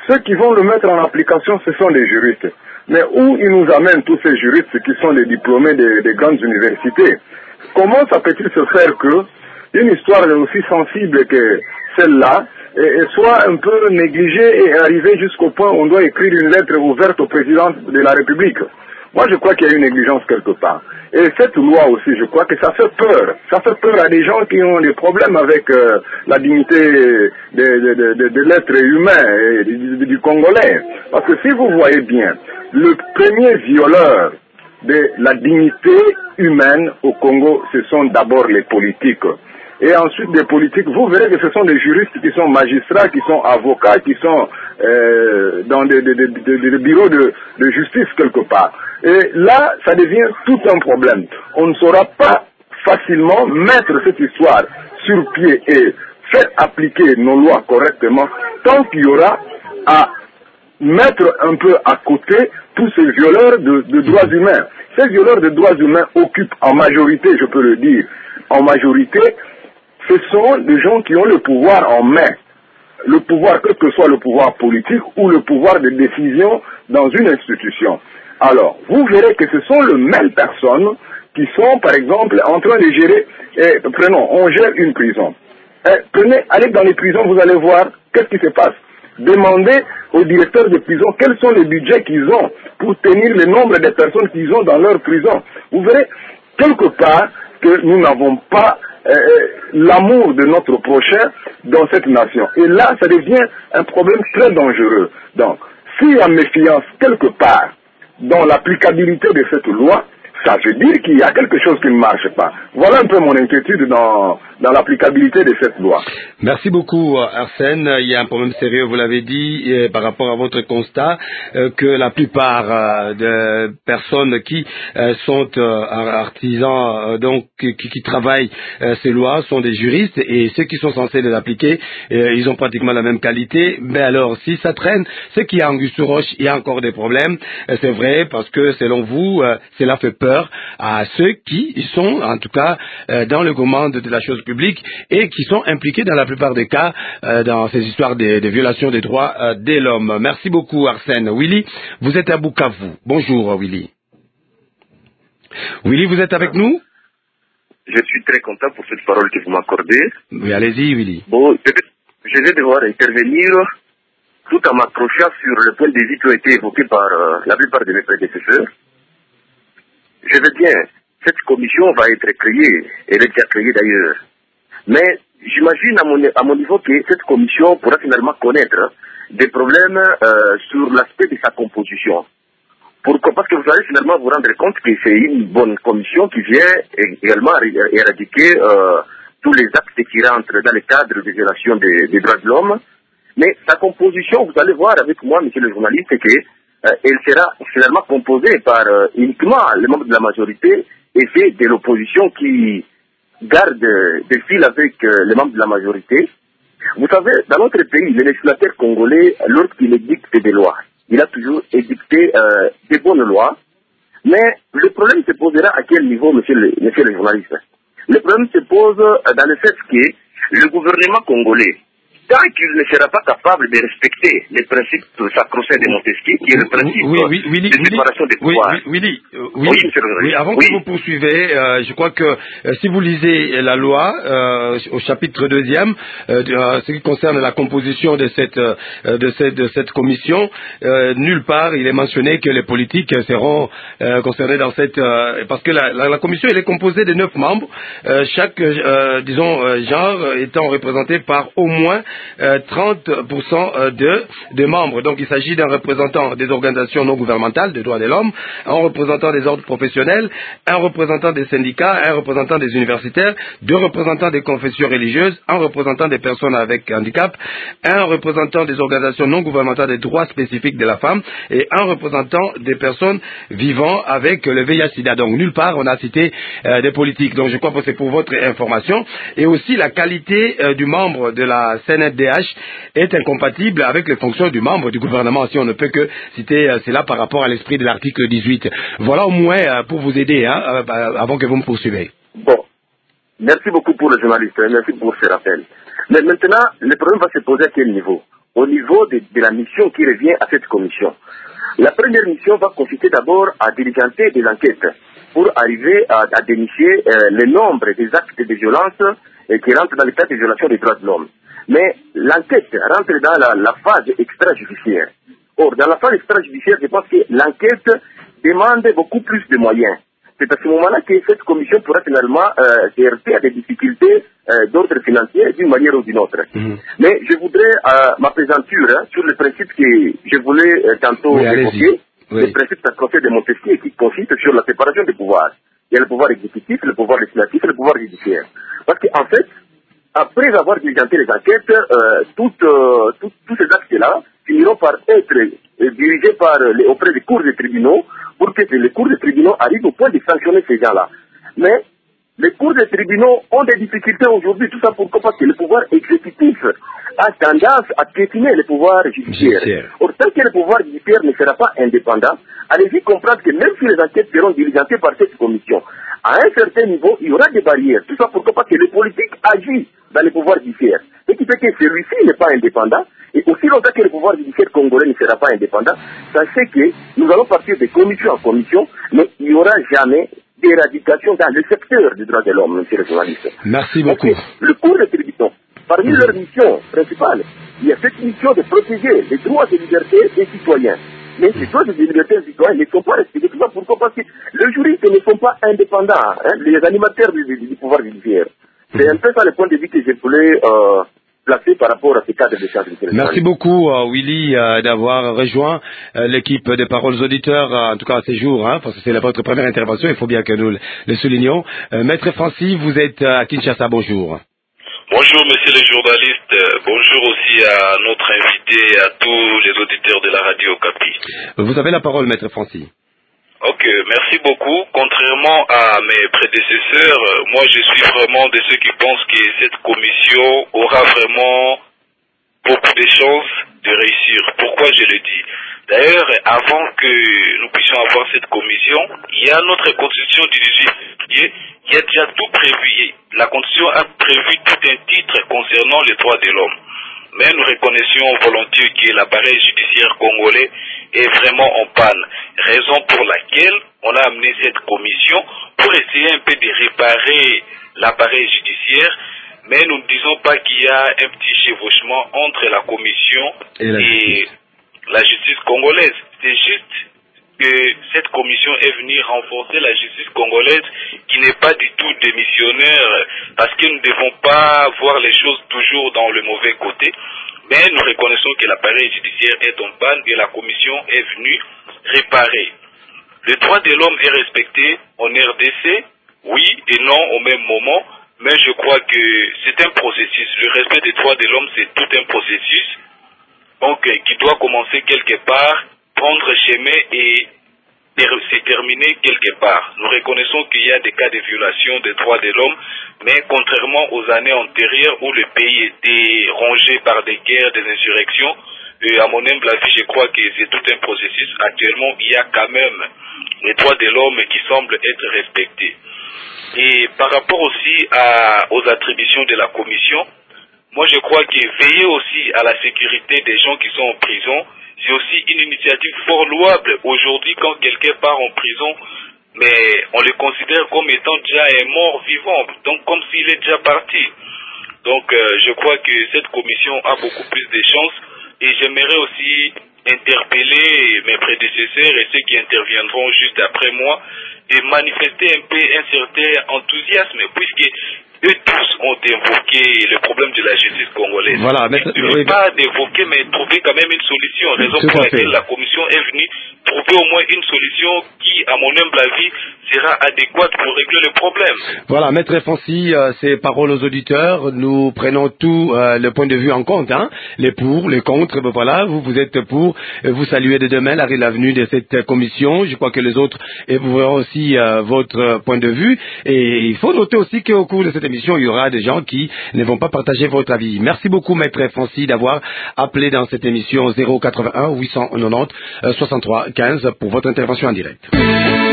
ceux qui vont le mettre en application, ce sont les juristes. Mais où ils nous amènent tous ces juristes qui sont les diplômés des, des grandes universités? Comment ça peut-il se faire que une histoire aussi sensible que celle-là et, et soit un peu négligée et arriver jusqu'au point où on doit écrire une lettre ouverte au président de la République? Moi, je crois qu'il y a une négligence quelque part. Et cette loi aussi, je crois que ça fait peur. Ça fait peur à des gens qui ont des problèmes avec euh, la dignité de, de, de, de, de l'être humain et du, du Congolais. Parce que si vous voyez bien, le premier violeur de la dignité humaine au Congo, ce sont d'abord les politiques. Et ensuite des politiques, vous verrez que ce sont des juristes qui sont magistrats, qui sont avocats, qui sont euh, dans des, des, des, des, des bureaux de, de justice quelque part. Et là, ça devient tout un problème. On ne saura pas facilement mettre cette histoire sur pied et faire appliquer nos lois correctement tant qu'il y aura à mettre un peu à côté tous ces violeurs de, de droits humains. Ces violeurs de droits humains occupent en majorité, je peux le dire, en majorité, ce sont des gens qui ont le pouvoir en main. Le pouvoir, quel que soit le pouvoir politique ou le pouvoir de décision dans une institution. Alors, vous verrez que ce sont les mêmes personnes qui sont, par exemple, en train de gérer, eh, prenons, on gère une prison. Eh, prenez, allez dans les prisons, vous allez voir qu'est-ce qui se passe. Demandez aux directeurs de prison quels sont les budgets qu'ils ont pour tenir le nombre de personnes qu'ils ont dans leur prison. Vous verrez, quelque part, que nous n'avons pas euh, l'amour de notre prochain dans cette nation. Et là, ça devient un problème très dangereux. Donc, s'il y a méfiance quelque part dans l'applicabilité de cette loi, ça veut dire qu'il y a quelque chose qui ne marche pas. Voilà un peu mon inquiétude dans, dans l'applicabilité de cette loi. Merci beaucoup, Arsène. Il y a un problème sérieux, vous l'avez dit, et par rapport à votre constat, euh, que la plupart euh, de personnes qui euh, sont euh, artisans, euh, donc qui, qui travaillent euh, ces lois, sont des juristes, et ceux qui sont censés les appliquer, euh, ils ont pratiquement la même qualité. Mais alors, si ça traîne, ce qu'il y a en Anguille-sous-Roche, il y a encore des problèmes. Euh, c'est vrai, parce que selon vous, euh, cela fait peur à ceux qui sont, en tout cas, euh, dans le commande de la chose publique et qui sont impliqués dans la plupart des cas euh, dans ces histoires de, de violations des droits euh, de l'homme. Merci beaucoup, Arsène. Willy, vous êtes à Bukavu. Bonjour, Willy. Willy, vous êtes avec nous? Je suis très content pour cette parole que vous m'accordez. Oui, allez-y, Willy. Bon, je vais devoir intervenir tout en m'accrochant sur le point de vue qui a été évoqué par euh, la plupart de mes prédécesseurs. Je veux bien, cette commission va être créée, elle est déjà créée d'ailleurs. Mais j'imagine à mon, à mon niveau que cette commission pourra finalement connaître des problèmes euh, sur l'aspect de sa composition. Pourquoi? Parce que vous allez finalement vous rendre compte que c'est une bonne commission qui vient également éradiquer euh, tous les actes qui rentrent dans le cadre des violations des, des droits de l'homme. Mais sa composition, vous allez voir avec moi, monsieur le journaliste, c'est que Euh, elle sera finalement composée par euh, uniquement les membres de la majorité et c'est de l'opposition qui garde euh, des fils avec euh, les membres de la majorité. Vous savez, dans notre pays, le législateur congolais, lorsqu'il édicte des lois, il a toujours édicté euh, des bonnes lois, mais le problème se posera à quel niveau, monsieur le, monsieur le journaliste? Le problème se pose euh, dans le fait que le gouvernement congolais, tant qu'il ne sera pas capable de respecter les principes sacro-saints de Montesquieu, qui est le principe oui, oui, Willy, de séparation des pouvoirs. Oui, Willy, euh, oui, oui, oui, avant oui. que vous poursuivez, euh, je crois que euh, si vous lisez la loi euh, au chapitre deuxième, euh, de, euh, ce qui concerne la composition de cette euh, de cette de cette commission, euh, nulle part il est mentionné que les politiques seront euh, concernés dans cette euh, parce que la, la, la commission elle est composée de neuf membres, euh, chaque euh, disons euh, genre étant représenté par au moins Euh, trente pour cent de, de membres. Donc il s'agit d'un représentant des organisations non gouvernementales des droits de l'homme, un représentant des ordres professionnels, un représentant des syndicats, un représentant des universitaires, deux représentants des confessions religieuses, un représentant des personnes avec handicap, un représentant des organisations non gouvernementales des droits spécifiques de la femme et un représentant des personnes vivant avec le V I H sida. Donc nulle part on a cité euh, des politiques. Donc je crois que c'est pour votre information. Et aussi la qualité euh, du membre de la C N D H est incompatible avec les fonctions du membre du gouvernement, si on ne peut que citer euh, cela par rapport à l'esprit de l'article dix-huit. Voilà au moins euh, pour vous aider, hein, euh, avant que vous me poursuivez. Bon, merci beaucoup pour le journaliste, merci pour ce rappel. Mais maintenant, le problème va se poser à quel niveau? au niveau de, de la mission qui revient à cette commission. La première mission va consister d'abord à diligenter des enquêtes pour arriver à, à dénicher euh, le nombre des actes de violence euh, qui rentrent dans le cadre de violation des droits de l'homme. Mais l'enquête rentre dans la, la phase extrajudiciaire. Or, dans la phase extrajudiciaire, je pense que l'enquête demande beaucoup plus de moyens. C'est à ce moment-là que cette commission pourra finalement euh, se heurter à des difficultés euh, d'ordre financier d'une manière ou d'une autre. Mmh. Mais je voudrais, euh, ma présenture hein, sur le principe que je voulais euh, tantôt oui, évoquer, oui. Le principe sacré de Montesquieu qui consiste sur la séparation des pouvoirs. Il y a le pouvoir exécutif, le pouvoir législatif et le pouvoir judiciaire. Parce qu'en fait, après avoir diligenté les enquêtes, euh, toutes, euh, tout, tous ces actes-là finiront par être euh, dirigés par, euh, les, auprès des cours des tribunaux pour que les cours des tribunaux arrivent au point de sanctionner ces gens-là. Mais les cours des tribunaux ont des difficultés aujourd'hui, tout ça pourquoi? Parce que le pouvoir exécutif a tendance à piétiner le pouvoir judiciaire. Or, tant que le pouvoir judiciaire ne sera pas indépendant, allez-y comprendre que même si les enquêtes seront diligentées par cette commission, à un certain niveau, il y aura des barrières. Tout ça pourquoi? Parce que le politique agit dans le pouvoir judiciaire. Ce qui fait que celui-ci n'est pas indépendant. Et aussi longtemps que le pouvoir judiciaire congolais ne sera pas indépendant, sachez que nous allons partir de commission en commission, mais il n'y aura jamais d'éradication dans le secteur des droits de l'homme, monsieur le journaliste. Merci beaucoup. Parce que le cours des tribunaux, parmi mmh. leurs missions principales, il y a cette mission de protéger les droits et libertés des citoyens. Mais ces droits et libertés des citoyens ne sont pas respectés. Tout ça pourquoi? Parce que les juristes ne sont pas indépendants, hein, les animateurs du, du, du pouvoir judiciaire. C'est un peu ça le point de vue que je voulais euh, placer par rapport à ces cadres de charge. Merci beaucoup, uh, Willy, uh, d'avoir rejoint uh, l'équipe de Paroles Auditeurs, uh, en tout cas à ces jours, hein, parce que c'est votre première intervention, il faut bien que nous le, le soulignions. Uh, Maître Francis, vous êtes uh, à Kinshasa, bonjour. Bonjour, monsieur le journaliste. Euh, bonjour aussi à notre invité et à tous les auditeurs de la radio Okapi. Vous avez la parole, Maître Francis. Ok, merci beaucoup. Contrairement à mes prédécesseurs, moi je suis vraiment de ceux qui pensent que cette commission aura vraiment beaucoup de chances de réussir. Pourquoi je le dis? D'ailleurs, avant que nous puissions avoir cette commission, il y a notre constitution du dix-huit février, il y a déjà tout prévu. La constitution a prévu tout un titre concernant les droits de l'homme. Mais nous reconnaissons volontiers que l'appareil judiciaire congolais est vraiment en panne. Raison pour laquelle on a amené cette commission pour essayer un peu de réparer l'appareil judiciaire. Mais nous ne disons pas qu'il y a un petit chevauchement entre la commission et la, et la justice congolaise. C'est juste que cette commission est venue renforcer la justice congolaise qui n'est pas du tout démissionnaire, parce que nous ne devons pas voir les choses toujours dans le mauvais côté, mais nous reconnaissons que l'appareil judiciaire est en panne et la commission est venue réparer. Le droit de l'homme est respecté en R D C, oui et non au même moment, mais je crois que c'est un processus. Le respect des droits de l'homme, c'est tout un processus, donc qui doit commencer quelque part, prendre chemin et se terminer quelque part. Nous reconnaissons qu'il y a des cas de violation des droits de l'homme, mais contrairement aux années antérieures où le pays était rongé par des guerres, des insurrections, et à mon humble avis, je crois que c'est tout un processus. Actuellement, il y a quand même les droits de l'homme qui semblent être respectés. Et par rapport aussi à, aux attributions de la commission, moi je crois que veiller aussi à la sécurité des gens qui sont en prison, c'est aussi une initiative fort louable. Aujourd'hui, quand quelqu'un part en prison, mais on le considère comme étant déjà un mort vivant, donc comme s'il est déjà parti. Donc euh, je crois que cette commission a beaucoup plus de chances, et j'aimerais aussi interpeller mes prédécesseurs et ceux qui interviendront juste après moi de manifester un peu un certain enthousiasme, puisque eux tous ont évoqué le problème de la justice congolaise. Voilà, mais ne oui, pas d'évoquer, mais trouver quand même une solution. Raison tout pour laquelle fait. la commission est venue trouver au moins une solution qui, à mon humble avis, sera adéquate pour régler le problème. Voilà, Maître Francis, euh, c'est parole aux auditeurs. Nous prenons tout euh, le point de vue en compte, hein, les pour, les contre. Ben voilà, vous vous êtes pour. Vous saluez de demain la l'avenue de cette commission. Je crois que les autres verront aussi euh, votre point de vue. Et il faut noter aussi qu'au cours de cette émission, il y aura des gens qui ne vont pas partager votre avis. Merci beaucoup, Maître Francis, d'avoir appelé dans cette émission zéro quatre-vingt-un huit cent quatre-vingt-dix soixante-trois quinze pour votre intervention en direct.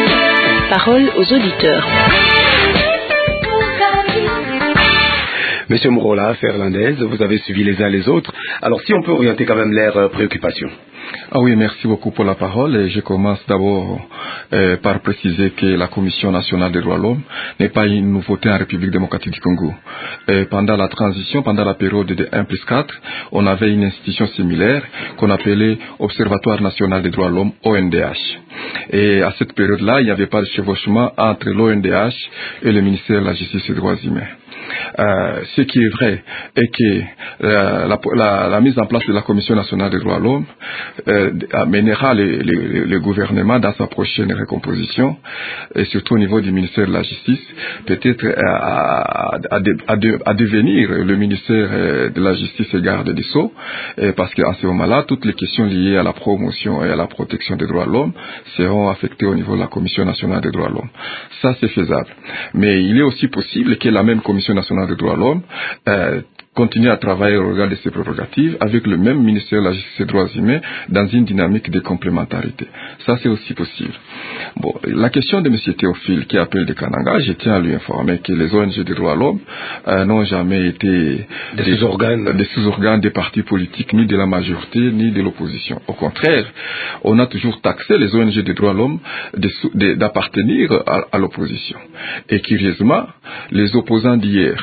Parole aux auditeurs. Monsieur Mourola, Fernandez, vous avez suivi les uns les autres. Alors, si on peut orienter quand même leurs euh, préoccupations. Ah oui, merci beaucoup pour la parole. Et je commence d'abord euh, par préciser que la Commission nationale des droits de l'homme n'est pas une nouveauté en République démocratique du Congo. Et pendant la transition, pendant la période de un plus quatre, on avait une institution similaire qu'on appelait Observatoire national des droits de l'homme, O N D H. Et à cette période-là, il n'y avait pas de chevauchement entre l'O N D H et le ministère de la Justice et des droits humains. Euh, ce qui est vrai est que euh, la, la, la mise en place de la Commission nationale des droits de l'homme euh, amènera le, le, le gouvernement dans sa prochaine recomposition, et surtout au niveau du ministère de la Justice, peut-être à, à, de, à, de, à devenir le ministère de la Justice et garde des Sceaux, parce qu'en ce moment-là, toutes les questions liées à la promotion et à la protection des droits de l'homme seront affectées au niveau de la Commission nationale des droits de l'homme. Ça, c'est faisable. Mais il est aussi possible que la même Commission nationale des droits de l'homme euh, continue à travailler au regard de ses prérogatives avec le même ministère de la Justice et des droits humains dans une dynamique de complémentarité. Ça, c'est aussi possible. Bon, la question de M. Théophile qui appelle de Kananga, je tiens à lui informer que les O N G des droits de l'homme euh, n'ont jamais été des sous-organes. des sous-organes des partis politiques, ni de la majorité, ni de l'opposition. Au contraire, on a toujours taxé les O N G des droits de l'homme d'appartenir à, à l'opposition. Et curieusement, les opposants d'hier,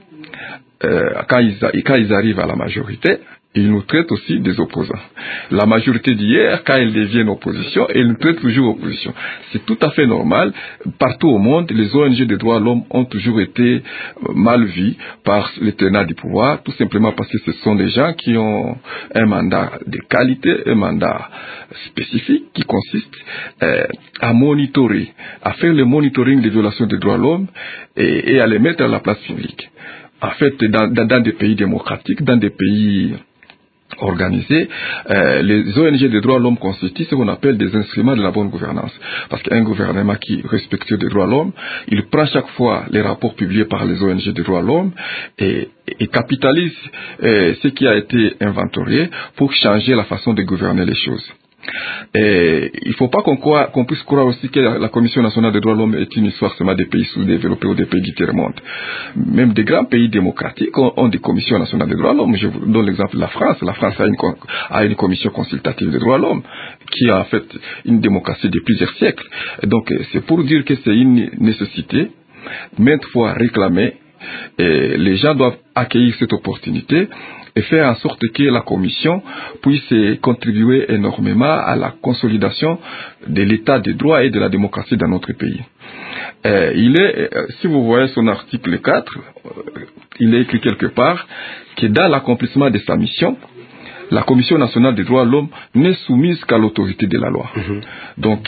Euh, quand, ils, quand ils arrivent à la majorité, ils nous traitent aussi des opposants. La majorité d'hier, quand ils deviennent opposition, ils nous traitent toujours opposition. C'est tout à fait normal. Partout au monde, les O N G des droits de l'homme ont toujours été mal vus par les tenants du pouvoir, tout simplement parce que ce sont des gens qui ont un mandat de qualité, un mandat spécifique qui consiste euh, à monitorer, à faire le monitoring des violations des droits de l'homme et, et à les mettre à la place publique. En fait, dans, dans, dans des pays démocratiques, dans des pays organisés, euh, les O N G des droits de l'homme constituent ce qu'on appelle des instruments de la bonne gouvernance. Parce qu'un gouvernement qui respecte les droits de l'homme, il prend chaque fois les rapports publiés par les O N G des droits de l'homme et, et capitalise euh, ce qui a été inventorié pour changer la façon de gouverner les choses. Et il ne faut pas qu'on, croit, qu'on puisse croire aussi que la, la Commission nationale des droits de l'homme est une histoire seulement des pays sous-développés ou des pays du tiers-monde. Même des grands pays démocratiques ont, ont des commissions nationales des droits de l'homme. Je vous donne l'exemple de la France. La France a une, a une commission consultative des droits de l'homme qui a en fait une démocratie de plusieurs siècles. Et donc c'est pour dire que c'est une nécessité, maintes fois réclamée, et les gens doivent accueillir cette opportunité et faire en sorte que la Commission puisse contribuer énormément à la consolidation de l'état de droit et de la démocratie dans notre pays. Euh, il est, si vous voyez son article quatre, il est écrit quelque part que dans l'accomplissement de sa mission, la Commission nationale des droits de l'homme n'est soumise qu'à l'autorité de la loi. Mmh. Donc,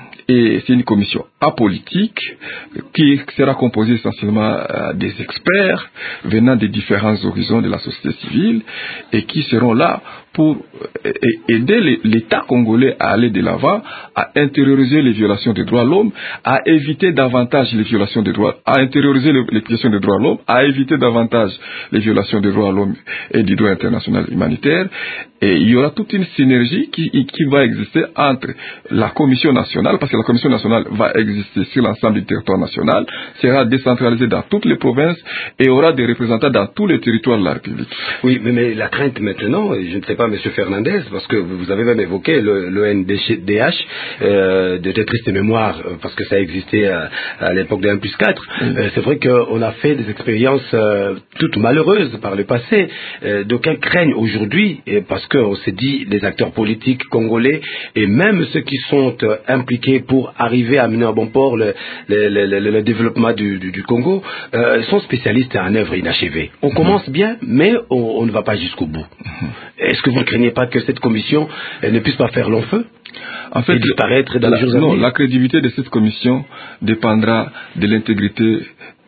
et c'est une commission apolitique qui sera composée essentiellement euh, des experts venant des différents horizons de la société civile et qui seront là pour euh, aider l'État congolais à aller de l'avant, à intérioriser les violations des droits de l'homme, à éviter davantage les violations des droits, à intérioriser les, les questions des droits de l'homme, à éviter davantage les violations des droits de l'homme et du droit international humanitaire. Et il y aura toute une synergie qui, qui va exister entre la Commission nationale, parce que la Commission nationale va exister sur l'ensemble du territoire national, sera décentralisée dans toutes les provinces et aura des représentants dans tous les territoires de la République. Oui, mais, mais la crainte maintenant, je ne sais pas, M. Fernandez, parce que vous avez même évoqué le, le N D H, euh, de, de triste mémoire, parce que ça existait à, à l'époque de un plus quatre. Mm. Euh, c'est vrai qu'on a fait des expériences euh, toutes malheureuses par le passé. Euh, d'aucuns craignent aujourd'hui, et parce qu'on s'est dit, les acteurs politiques congolais, et même ceux qui sont euh, impliqués pour arriver à mener à bon port le, le, le, le, le développement du, du, du Congo, euh, sont spécialistes en œuvre inachevée. On mm-hmm. commence bien, mais on, on ne va pas jusqu'au bout. Mm-hmm. Est-ce que vous ne craignez pas que cette commission elle ne puisse pas faire long feu en fait, et disparaître dans la, les jours à non, venir? La crédibilité de cette commission dépendra de l'intégrité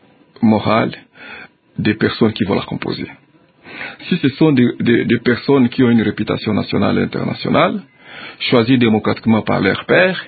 morale des personnes qui vont la composer. Si ce sont des, des, des personnes qui ont une réputation nationale et internationale, choisies démocratiquement par leurs pairs,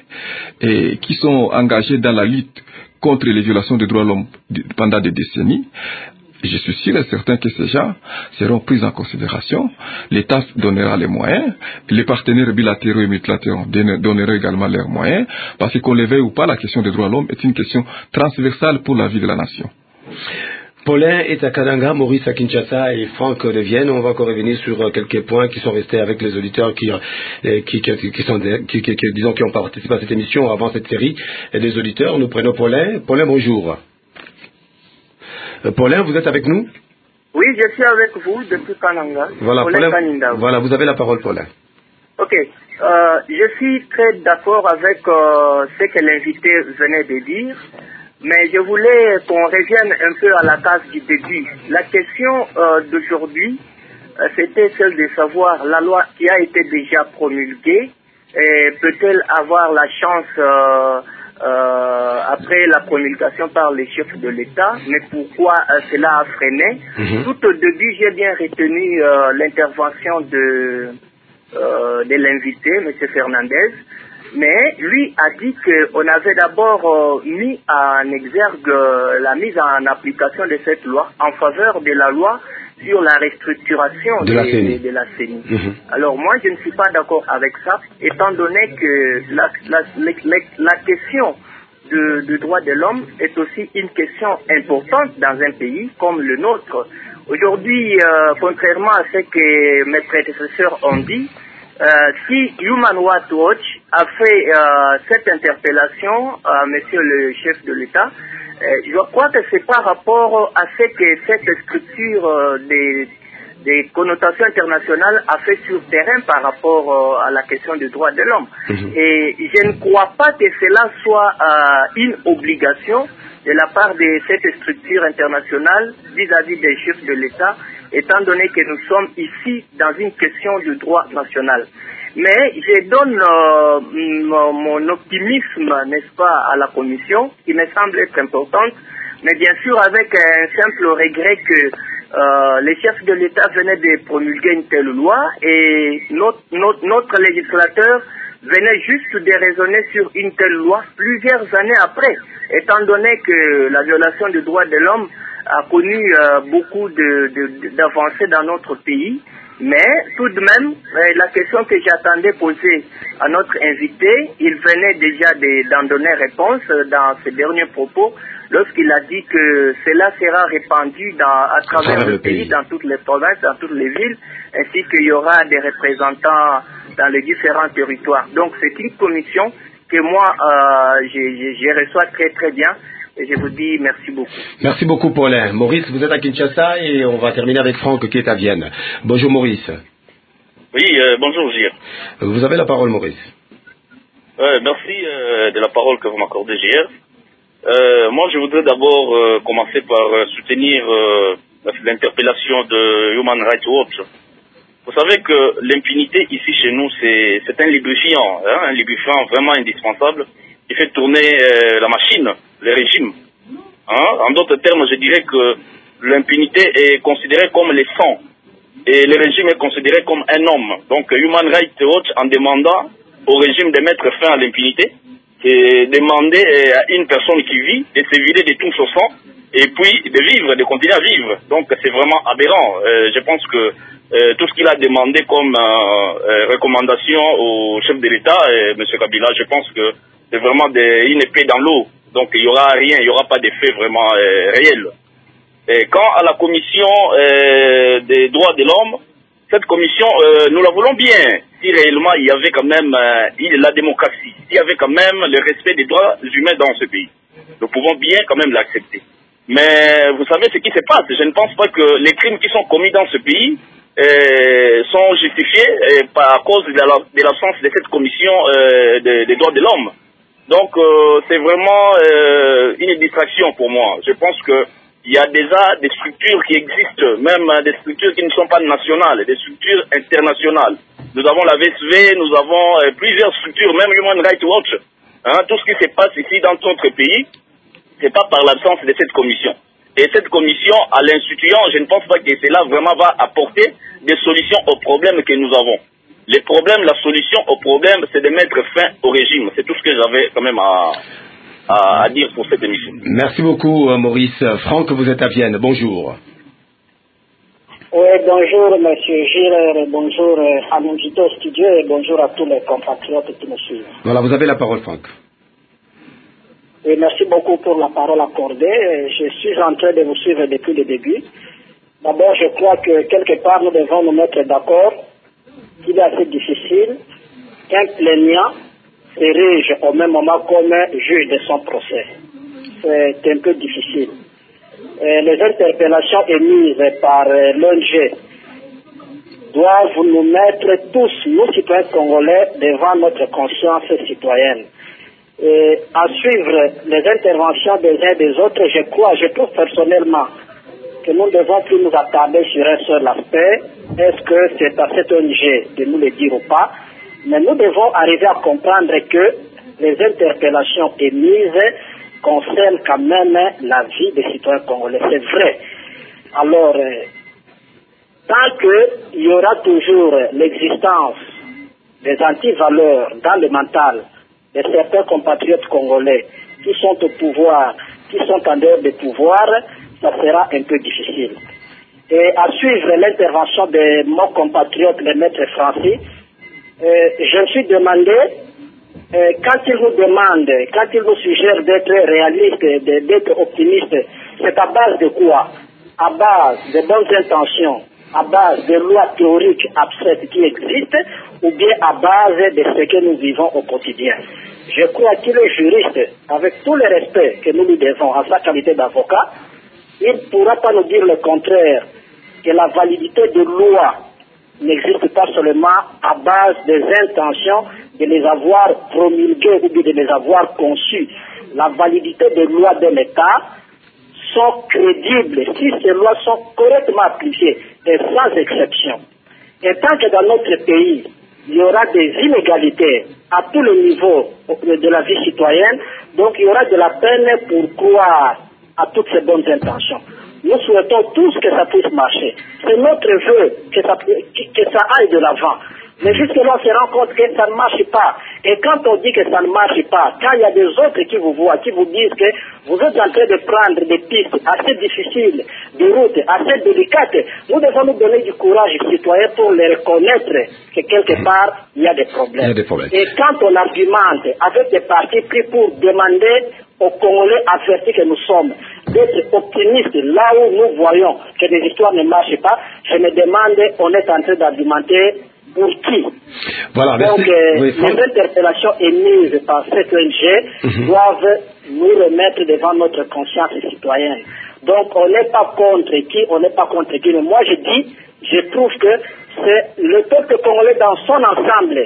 et qui sont engagées dans la lutte contre les violations des droits de l'homme pendant des décennies, je suis sûr et certain que ces gens seront pris en considération. L'État donnera les moyens, les partenaires bilatéraux et multilatéraux donneront également leurs moyens, parce qu'on le veuille ou pas, la question des droits de l'homme est une question transversale pour la vie de la nation. Paulin est à Kananga, Maurice à Kinshasa et Franck de Vienne. On va encore revenir sur quelques points qui sont restés avec les auditeurs qui, qui, qui, qui sont, qui, qui, qui, disons, qui ont participé à cette émission avant cette série. Et des auditeurs, nous prenons Paulin. Paulin, bonjour. Euh, Paulin, vous êtes avec nous? Oui, je suis avec vous depuis Kananga. Voilà, Paulin, Paulin voilà, vous avez la parole, Paulin. Ok. Euh, je suis très d'accord avec euh, ce que l'invité venait de dire. Mais je voulais qu'on revienne un peu à la case du début. La question euh, d'aujourd'hui, euh, c'était celle de savoir la loi qui a été déjà promulguée, et peut-elle avoir la chance, euh, euh, après la promulgation par les chefs de l'État, mais pourquoi euh, cela a freiné? Mm-hmm. Tout au début, j'ai bien retenu euh, l'intervention de, euh, de l'invité, M. Fernandez. Mais lui a dit qu'on avait d'abord euh, mis en exergue euh, la mise en application de cette loi en faveur de la loi sur la restructuration de, de la C E N I. De, de la C E N I. Mm-hmm. Alors moi, je ne suis pas d'accord avec ça, étant donné que la, la, la, la question de, de droits de l'homme est aussi une question importante dans un pays comme le nôtre. Aujourd'hui, euh, contrairement à ce que mes prédécesseurs ont dit, Euh, si Human Rights Watch a fait euh, cette interpellation à monsieur le chef de l'État, euh, je crois que c'est par rapport à ce que cette structure euh, des, des connotations internationales a fait sur terrain par rapport euh, à la question des droits de l'homme. Mmh. Et je ne crois pas que cela soit euh, une obligation de la part de cette structure internationale vis-à-vis des chefs de l'État, étant donné que nous sommes ici dans une question du droit national. Mais je donne euh, mon, mon optimisme, n'est-ce pas, à la Commission, qui me semble être importante, mais bien sûr avec un simple regret que euh, les chefs de l'État venaient de promulguer une telle loi et notre, notre, notre législateur venait juste de raisonner sur une telle loi plusieurs années après, étant donné que la violation des droits de l'homme a connu euh, beaucoup de, de, d'avancées dans notre pays. Mais tout de même, euh, la question que j'attendais poser à notre invité, il venait déjà de, d'en donner réponse dans ses derniers propos, lorsqu'il a dit que cela sera répandu dans, à travers ah, le, le pays, pays, dans toutes les provinces, dans toutes les villes, ainsi qu'il y aura des représentants dans les différents territoires. Donc c'est une commission que moi, euh, je, je, je reçois très très bien. Et je vous dis merci beaucoup. Merci beaucoup, Paulin. Maurice, vous êtes à Kinshasa et on va terminer avec Franck qui est à Vienne. Bonjour, Maurice. Oui, euh, bonjour, Gilles. Vous avez la parole, Maurice. Euh, merci euh, de la parole que vous m'accordez, Gilles. Euh, moi, je voudrais d'abord euh, commencer par euh, soutenir euh, l'interpellation de Human Rights Watch. Vous savez que l'impunité ici chez nous, c'est, c'est un lubrifiant, hein, un lubrifiant vraiment indispensable qui fait tourner euh, la machine, le régime. Hein? En d'autres termes, je dirais que l'impunité est considérée comme le sang et le régime est considéré comme un homme. Donc Human Rights Watch, en demandant au régime de mettre fin à l'impunité, et demander à une personne qui vit de se vider de tout son sang et puis de vivre, de continuer à vivre. Donc c'est vraiment aberrant. Euh, je pense que euh, tout ce qu'il a demandé comme euh, euh, recommandation au chef de l'État, euh, M. Kabila, je pense que c'est vraiment des, une épée dans l'eau. Donc il n'y aura rien, il n'y aura pas d'effet vraiment euh, réel. Et quant à la commission euh, des droits de l'homme, cette commission, euh, nous la voulons bien, si réellement il y avait quand même euh, la démocratie, s'il y avait quand même le respect des droits humains dans ce pays. Nous pouvons bien quand même l'accepter. Mais vous savez ce qui se passe, je ne pense pas que les crimes qui sont commis dans ce pays euh, sont justifiés euh, par, à cause de, la, de l'absence de cette commission euh, des de droits de l'homme. Donc euh, c'est vraiment euh, une distraction pour moi. Je pense que il y a déjà des structures qui existent, même des structures qui ne sont pas nationales, des structures internationales. Nous avons la V S V, nous avons euh, plusieurs structures, même Human Rights Watch. Hein, tout ce qui se passe ici dans notre pays, c'est pas par l'absence de cette commission. Et cette commission, à l'instituant, je ne pense pas que cela vraiment va apporter des solutions aux problèmes que nous avons. Les problèmes, la solution aux problèmes, c'est de mettre fin au régime. C'est tout ce que j'avais quand même à... à dire pour cette émission. Merci beaucoup, Maurice. Franck, vous êtes à Vienne. Bonjour. Oui, bonjour, monsieur Gilles, bonjour à l'invité au studio et bonjour à tous les compatriotes qui nous suivent. Voilà, vous avez la parole, Franck. Et merci beaucoup pour la parole accordée. Je suis en train de vous suivre depuis le début. D'abord, je crois que quelque part, nous devons nous mettre d'accord qu'il est assez difficile qu'un plaignant s'érige au même moment comme juge de son procès. C'est un peu difficile. Et les interpellations émises par l'O N G doivent nous mettre tous, nous citoyens congolais, devant notre conscience citoyenne. Et à suivre les interventions des uns et des autres, je crois, je trouve personnellement que nous ne devons plus nous attarder sur un seul aspect. Est-ce que c'est à cette O N G de nous le dire ou pas? Mais nous devons arriver à comprendre que les interpellations émises concernent quand même la vie des citoyens congolais. C'est vrai. Alors, euh, tant qu'il y aura toujours l'existence des antivaleurs dans le mental de certains compatriotes congolais qui sont au pouvoir, qui sont en dehors du pouvoir, ça sera un peu difficile. Et à suivre l'intervention de mon compatriote, le maître Francis, euh, je me suis demandé, euh, quand il nous demande, quand il nous suggère d'être réaliste, d'être optimiste, c'est à base de quoi? À base de bonnes intentions, à base de lois théoriques abstraites qui existent, ou bien à base de ce que nous vivons au quotidien. Je crois qu'il est juriste, avec tout le respect que nous lui devons à sa qualité d'avocat, il ne pourra pas nous dire le contraire, que la validité de lois n'existe pas seulement à base des intentions de les avoir promulguées ou de les avoir conçues. La validité des lois d'un État sont crédibles si ces lois sont correctement appliquées et sans exception. Et tant que dans notre pays, il y aura des inégalités à tous les niveaux de la vie citoyenne, donc il y aura de la peine pour croire à toutes ces bonnes intentions. Nous souhaitons tous que ça puisse marcher. C'est notre vœu que ça, que ça aille de l'avant. Mais jusque-là, on se rend compte que ça ne marche pas. Et quand on dit que ça ne marche pas, quand il y a des autres qui vous voient, qui vous disent que vous êtes en train de prendre des pistes assez difficiles, des routes assez délicates, nous devons nous donner du courage citoyen pour les reconnaître que quelque part, il y a des problèmes. Il y a des problèmes. Et quand on argumente avec des partis pris pour demander aux Congolais avertis que nous sommes d'être optimistes là où nous voyons que les histoires ne marchent pas, je me demande, on est en train d'argumenter pour qui? Voilà, donc, euh, oui, les interpellations émises par cette O N G mm-hmm. doivent nous remettre devant notre conscience citoyenne. Donc, on n'est pas contre qui, on n'est pas contre qui. Mais moi, je dis, je trouve que c'est le peuple congolais dans son ensemble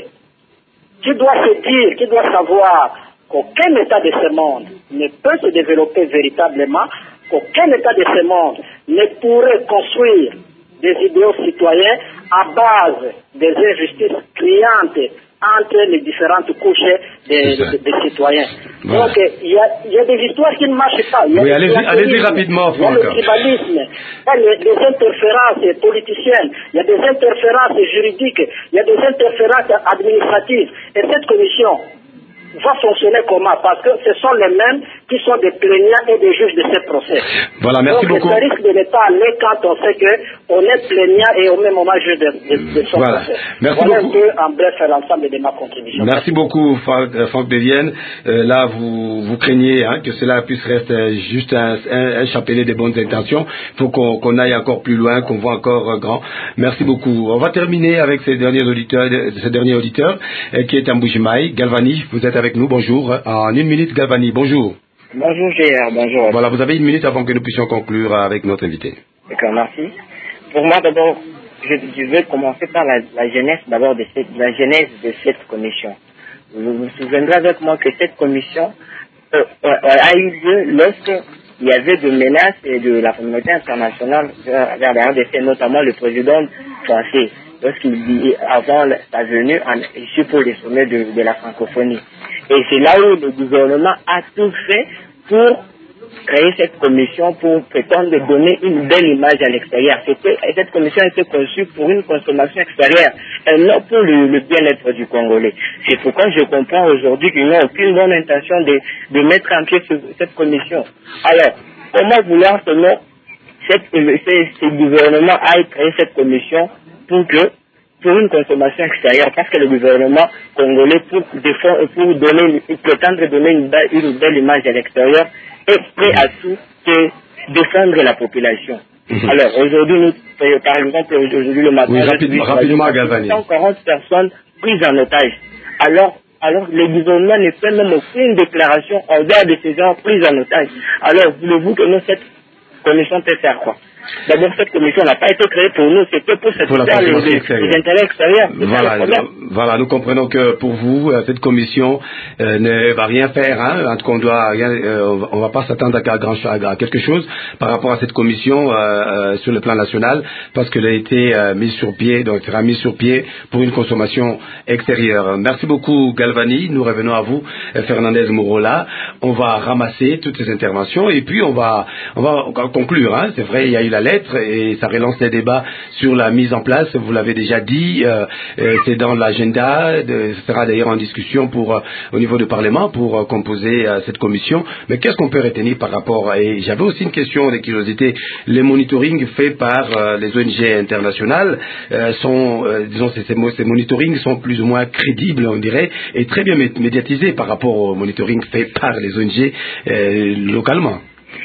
qui doit se dire, qui doit savoir qu'aucun État de ce monde ne peut se développer véritablement, qu'aucun État de ce monde ne pourrait construire des idéaux citoyens à base des injustices criantes entre les différentes couches des, des, des citoyens. Voilà. Donc, il y, y a des histoires qui ne marchent pas. Oui, allez-y, allez-y rapidement, Franck. Il y a le tribalisme, il y a des interférences politiciennes, il y a des interférences juridiques, il y a des interférences administratives. Et cette commission va fonctionner comment? Parce que ce sont les mêmes qui sont des plaignants et des juges de ces procès. Voilà, merci Donc, beaucoup. Ça risque de ne pas aller quand on sait qu'on est plaignant et au même moment juge de, de, de son voilà. procès. Merci voilà beaucoup. un peu en bref l'ensemble de ma contribution. Merci, merci. beaucoup, Franck, Franck Bévienne. Euh, là, vous, vous craignez hein, que cela puisse rester juste un, un, un chapelet de bonnes intentions. Il faut qu'on qu'on aille encore plus loin, qu'on voit encore euh, grand. Merci beaucoup. On va terminer avec ces derniers auditeurs, ces derniers auditeurs euh, qui est en Mbujimaï. Galvani, vous êtes avec nous. Bonjour. En une minute, Galvani, bonjour. Bonjour G R, bonjour. Voilà, vous avez une minute avant que nous puissions conclure avec notre invité. D'accord, merci. Pour moi, d'abord, je, je vais commencer par la, la genèse d'abord de cette, la genèse de cette commission. Vous vous souviendrez avec moi que cette commission euh, a eu lieu lorsqu'il y avait des menaces de la communauté internationale vers, vers la R D C, notamment le président français, lorsqu'il dit avant sa venue en, ici pour le sommet de, de la francophonie. Et c'est là où le gouvernement a tout fait pour créer cette commission, pour prétendre donner une belle image à l'extérieur. Cette commission a été conçue pour une consommation extérieure et non pour le, le bien-être du Congolais. C'est pourquoi je comprends aujourd'hui qu'il n'y a aucune bonne intention de, de mettre en pied ce, cette commission. Alors, comment vouloir seulement cette, ce, ce gouvernement aille créer cette commission pour que pour une consommation extérieure, parce que le gouvernement congolais, pour, défendre, pour donner, prétendre donner une belle, une belle image à l'extérieur, est prêt à tout que défendre la population. Mmh. Alors, aujourd'hui, nous, par exemple, aujourd'hui, le matin, oui, rapidement, rapidement, Galvani. cent quarante personnes prises en otage. Alors, alors, le gouvernement ne fait même aucune déclaration en dehors de ces gens pris en otage. Alors, voulez-vous que nous, cette commission peut faire quoi? D'abord, cette commission n'a pas été créée pour nous, c'était pour satisfaire les, les, les intérêts extérieurs. Voilà, voilà, nous comprenons que pour vous, cette commission euh, ne va rien faire. Hein. En tout cas, on doit rien, euh, on va pas s'attendre à, grand, à quelque chose par rapport à cette commission euh, euh, sur le plan national, parce qu'elle a été euh, mise sur pied, donc sera mise sur pied pour une consommation extérieure. Merci beaucoup, Galvani. Nous revenons à vous, Fernandez Mourola. On va ramasser toutes ces interventions et puis on va, on va, on va conclure. Hein. C'est vrai, il y a eu la lettre et ça relance les débats sur la mise en place, vous l'avez déjà dit, euh, euh, c'est dans l'agenda, de, ce sera d'ailleurs en discussion pour, euh, au niveau du Parlement pour euh, composer euh, cette commission. Mais qu'est-ce qu'on peut retenir par rapport à... Et j'avais aussi une question de curiosité. Les monitorings faits par euh, les O N G internationales euh, sont, euh, disons, ces, ces monitorings sont plus ou moins crédibles, on dirait, et très bien médiatisés par rapport aux monitorings faits par les O N G euh, localement.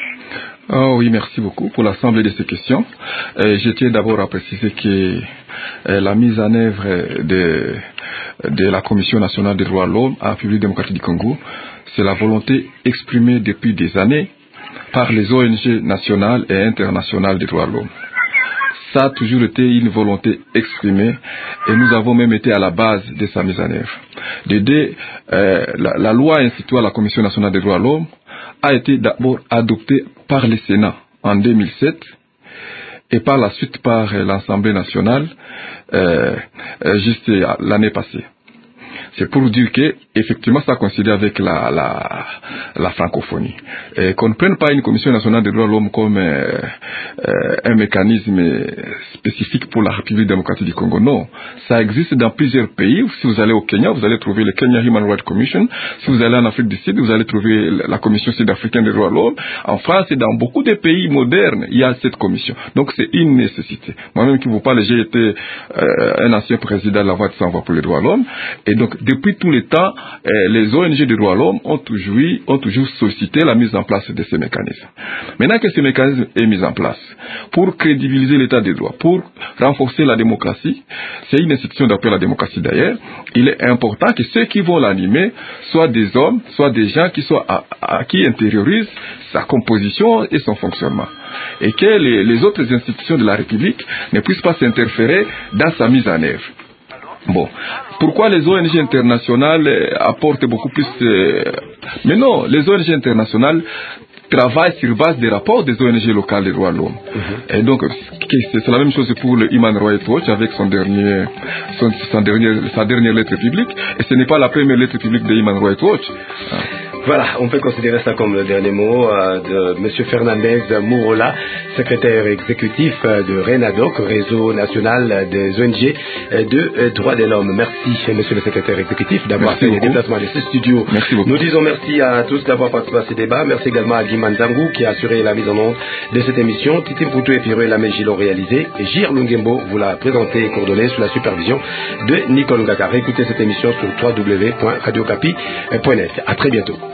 Oh oui, merci beaucoup pour l'ensemble de ces questions. Euh, je tiens d'abord à préciser que euh, la mise en œuvre de, de la Commission nationale des droits de l'homme en République démocratique du Congo, c'est la volonté exprimée depuis des années par les O N G nationales et internationales des droits de l'homme. Ça a toujours été une volonté exprimée et nous avons même été à la base de sa mise en œuvre. D'aider euh, la, la loi instituant la Commission nationale des droits de l'homme a été d'abord adoptée par le Sénat en deux mille sept et par la suite par l'Assemblée nationale euh, euh, juste l'année passée. C'est pour dire que effectivement ça coïncide avec la, la, la francophonie. Et qu'on ne prenne pas une commission nationale des droits de l'homme comme euh, euh, un mécanisme spécifique pour la République démocratique du Congo. Non, ça existe dans plusieurs pays. Si vous allez au Kenya, vous allez trouver le Kenya Human Rights Commission. Si vous allez en Afrique du Sud, vous allez trouver la commission sud-africaine des droits de l'homme. En France et dans beaucoup de pays modernes, il y a cette commission. Donc c'est une nécessité. Moi-même qui vous parle, j'ai été euh, un ancien président de la Voix de Sans Voix pour les droits de l'homme. Et donc depuis tout le temps, eh, les O N G des droits de l'homme ont toujours, ont toujours sollicité la mise en place de ces mécanismes. Maintenant que ce mécanisme est mis en place, pour crédibiliser l'état des droits, pour renforcer la démocratie, c'est une institution d'appui à la démocratie d'ailleurs, il est important que ceux qui vont l'animer soient des hommes, soient des gens qui, soient à, à, qui intériorisent sa composition et son fonctionnement. Et que les, les autres institutions de la République ne puissent pas s'interférer dans sa mise en œuvre. Bon, pourquoi les O N G internationales apportent beaucoup plus euh... Mais non, les O N G internationales travaillent sur base des rapports des O N G locales des droits de l'homme. Mm-hmm. Et donc, c'est la même chose pour le Human Rights Watch avec son dernier, son, son dernier, sa dernière lettre publique. Et ce n'est pas la première lettre publique de Human Rights Watch. Ah. Voilà, on peut considérer ça comme le dernier mot euh, de M. Fernandez Mourola, secrétaire exécutif de RENADOC, Réseau national des O N G de euh, droits de l'homme. Merci, M. le secrétaire exécutif, d'avoir fait le déplacement de ce studio. Merci beaucoup. Nous disons merci à tous d'avoir participé à ce débat. Merci également à Guy Manzangou qui a assuré la mise en onde de cette émission. Titi Mpoutou et Pierre Lamegi l'ont réalisé. Et Gir Lungembo vous l'a présenté et coordonné sous la supervision de Nicole Ngaka. Écoutez cette émission sur w w w point radio capi point net. À très bientôt.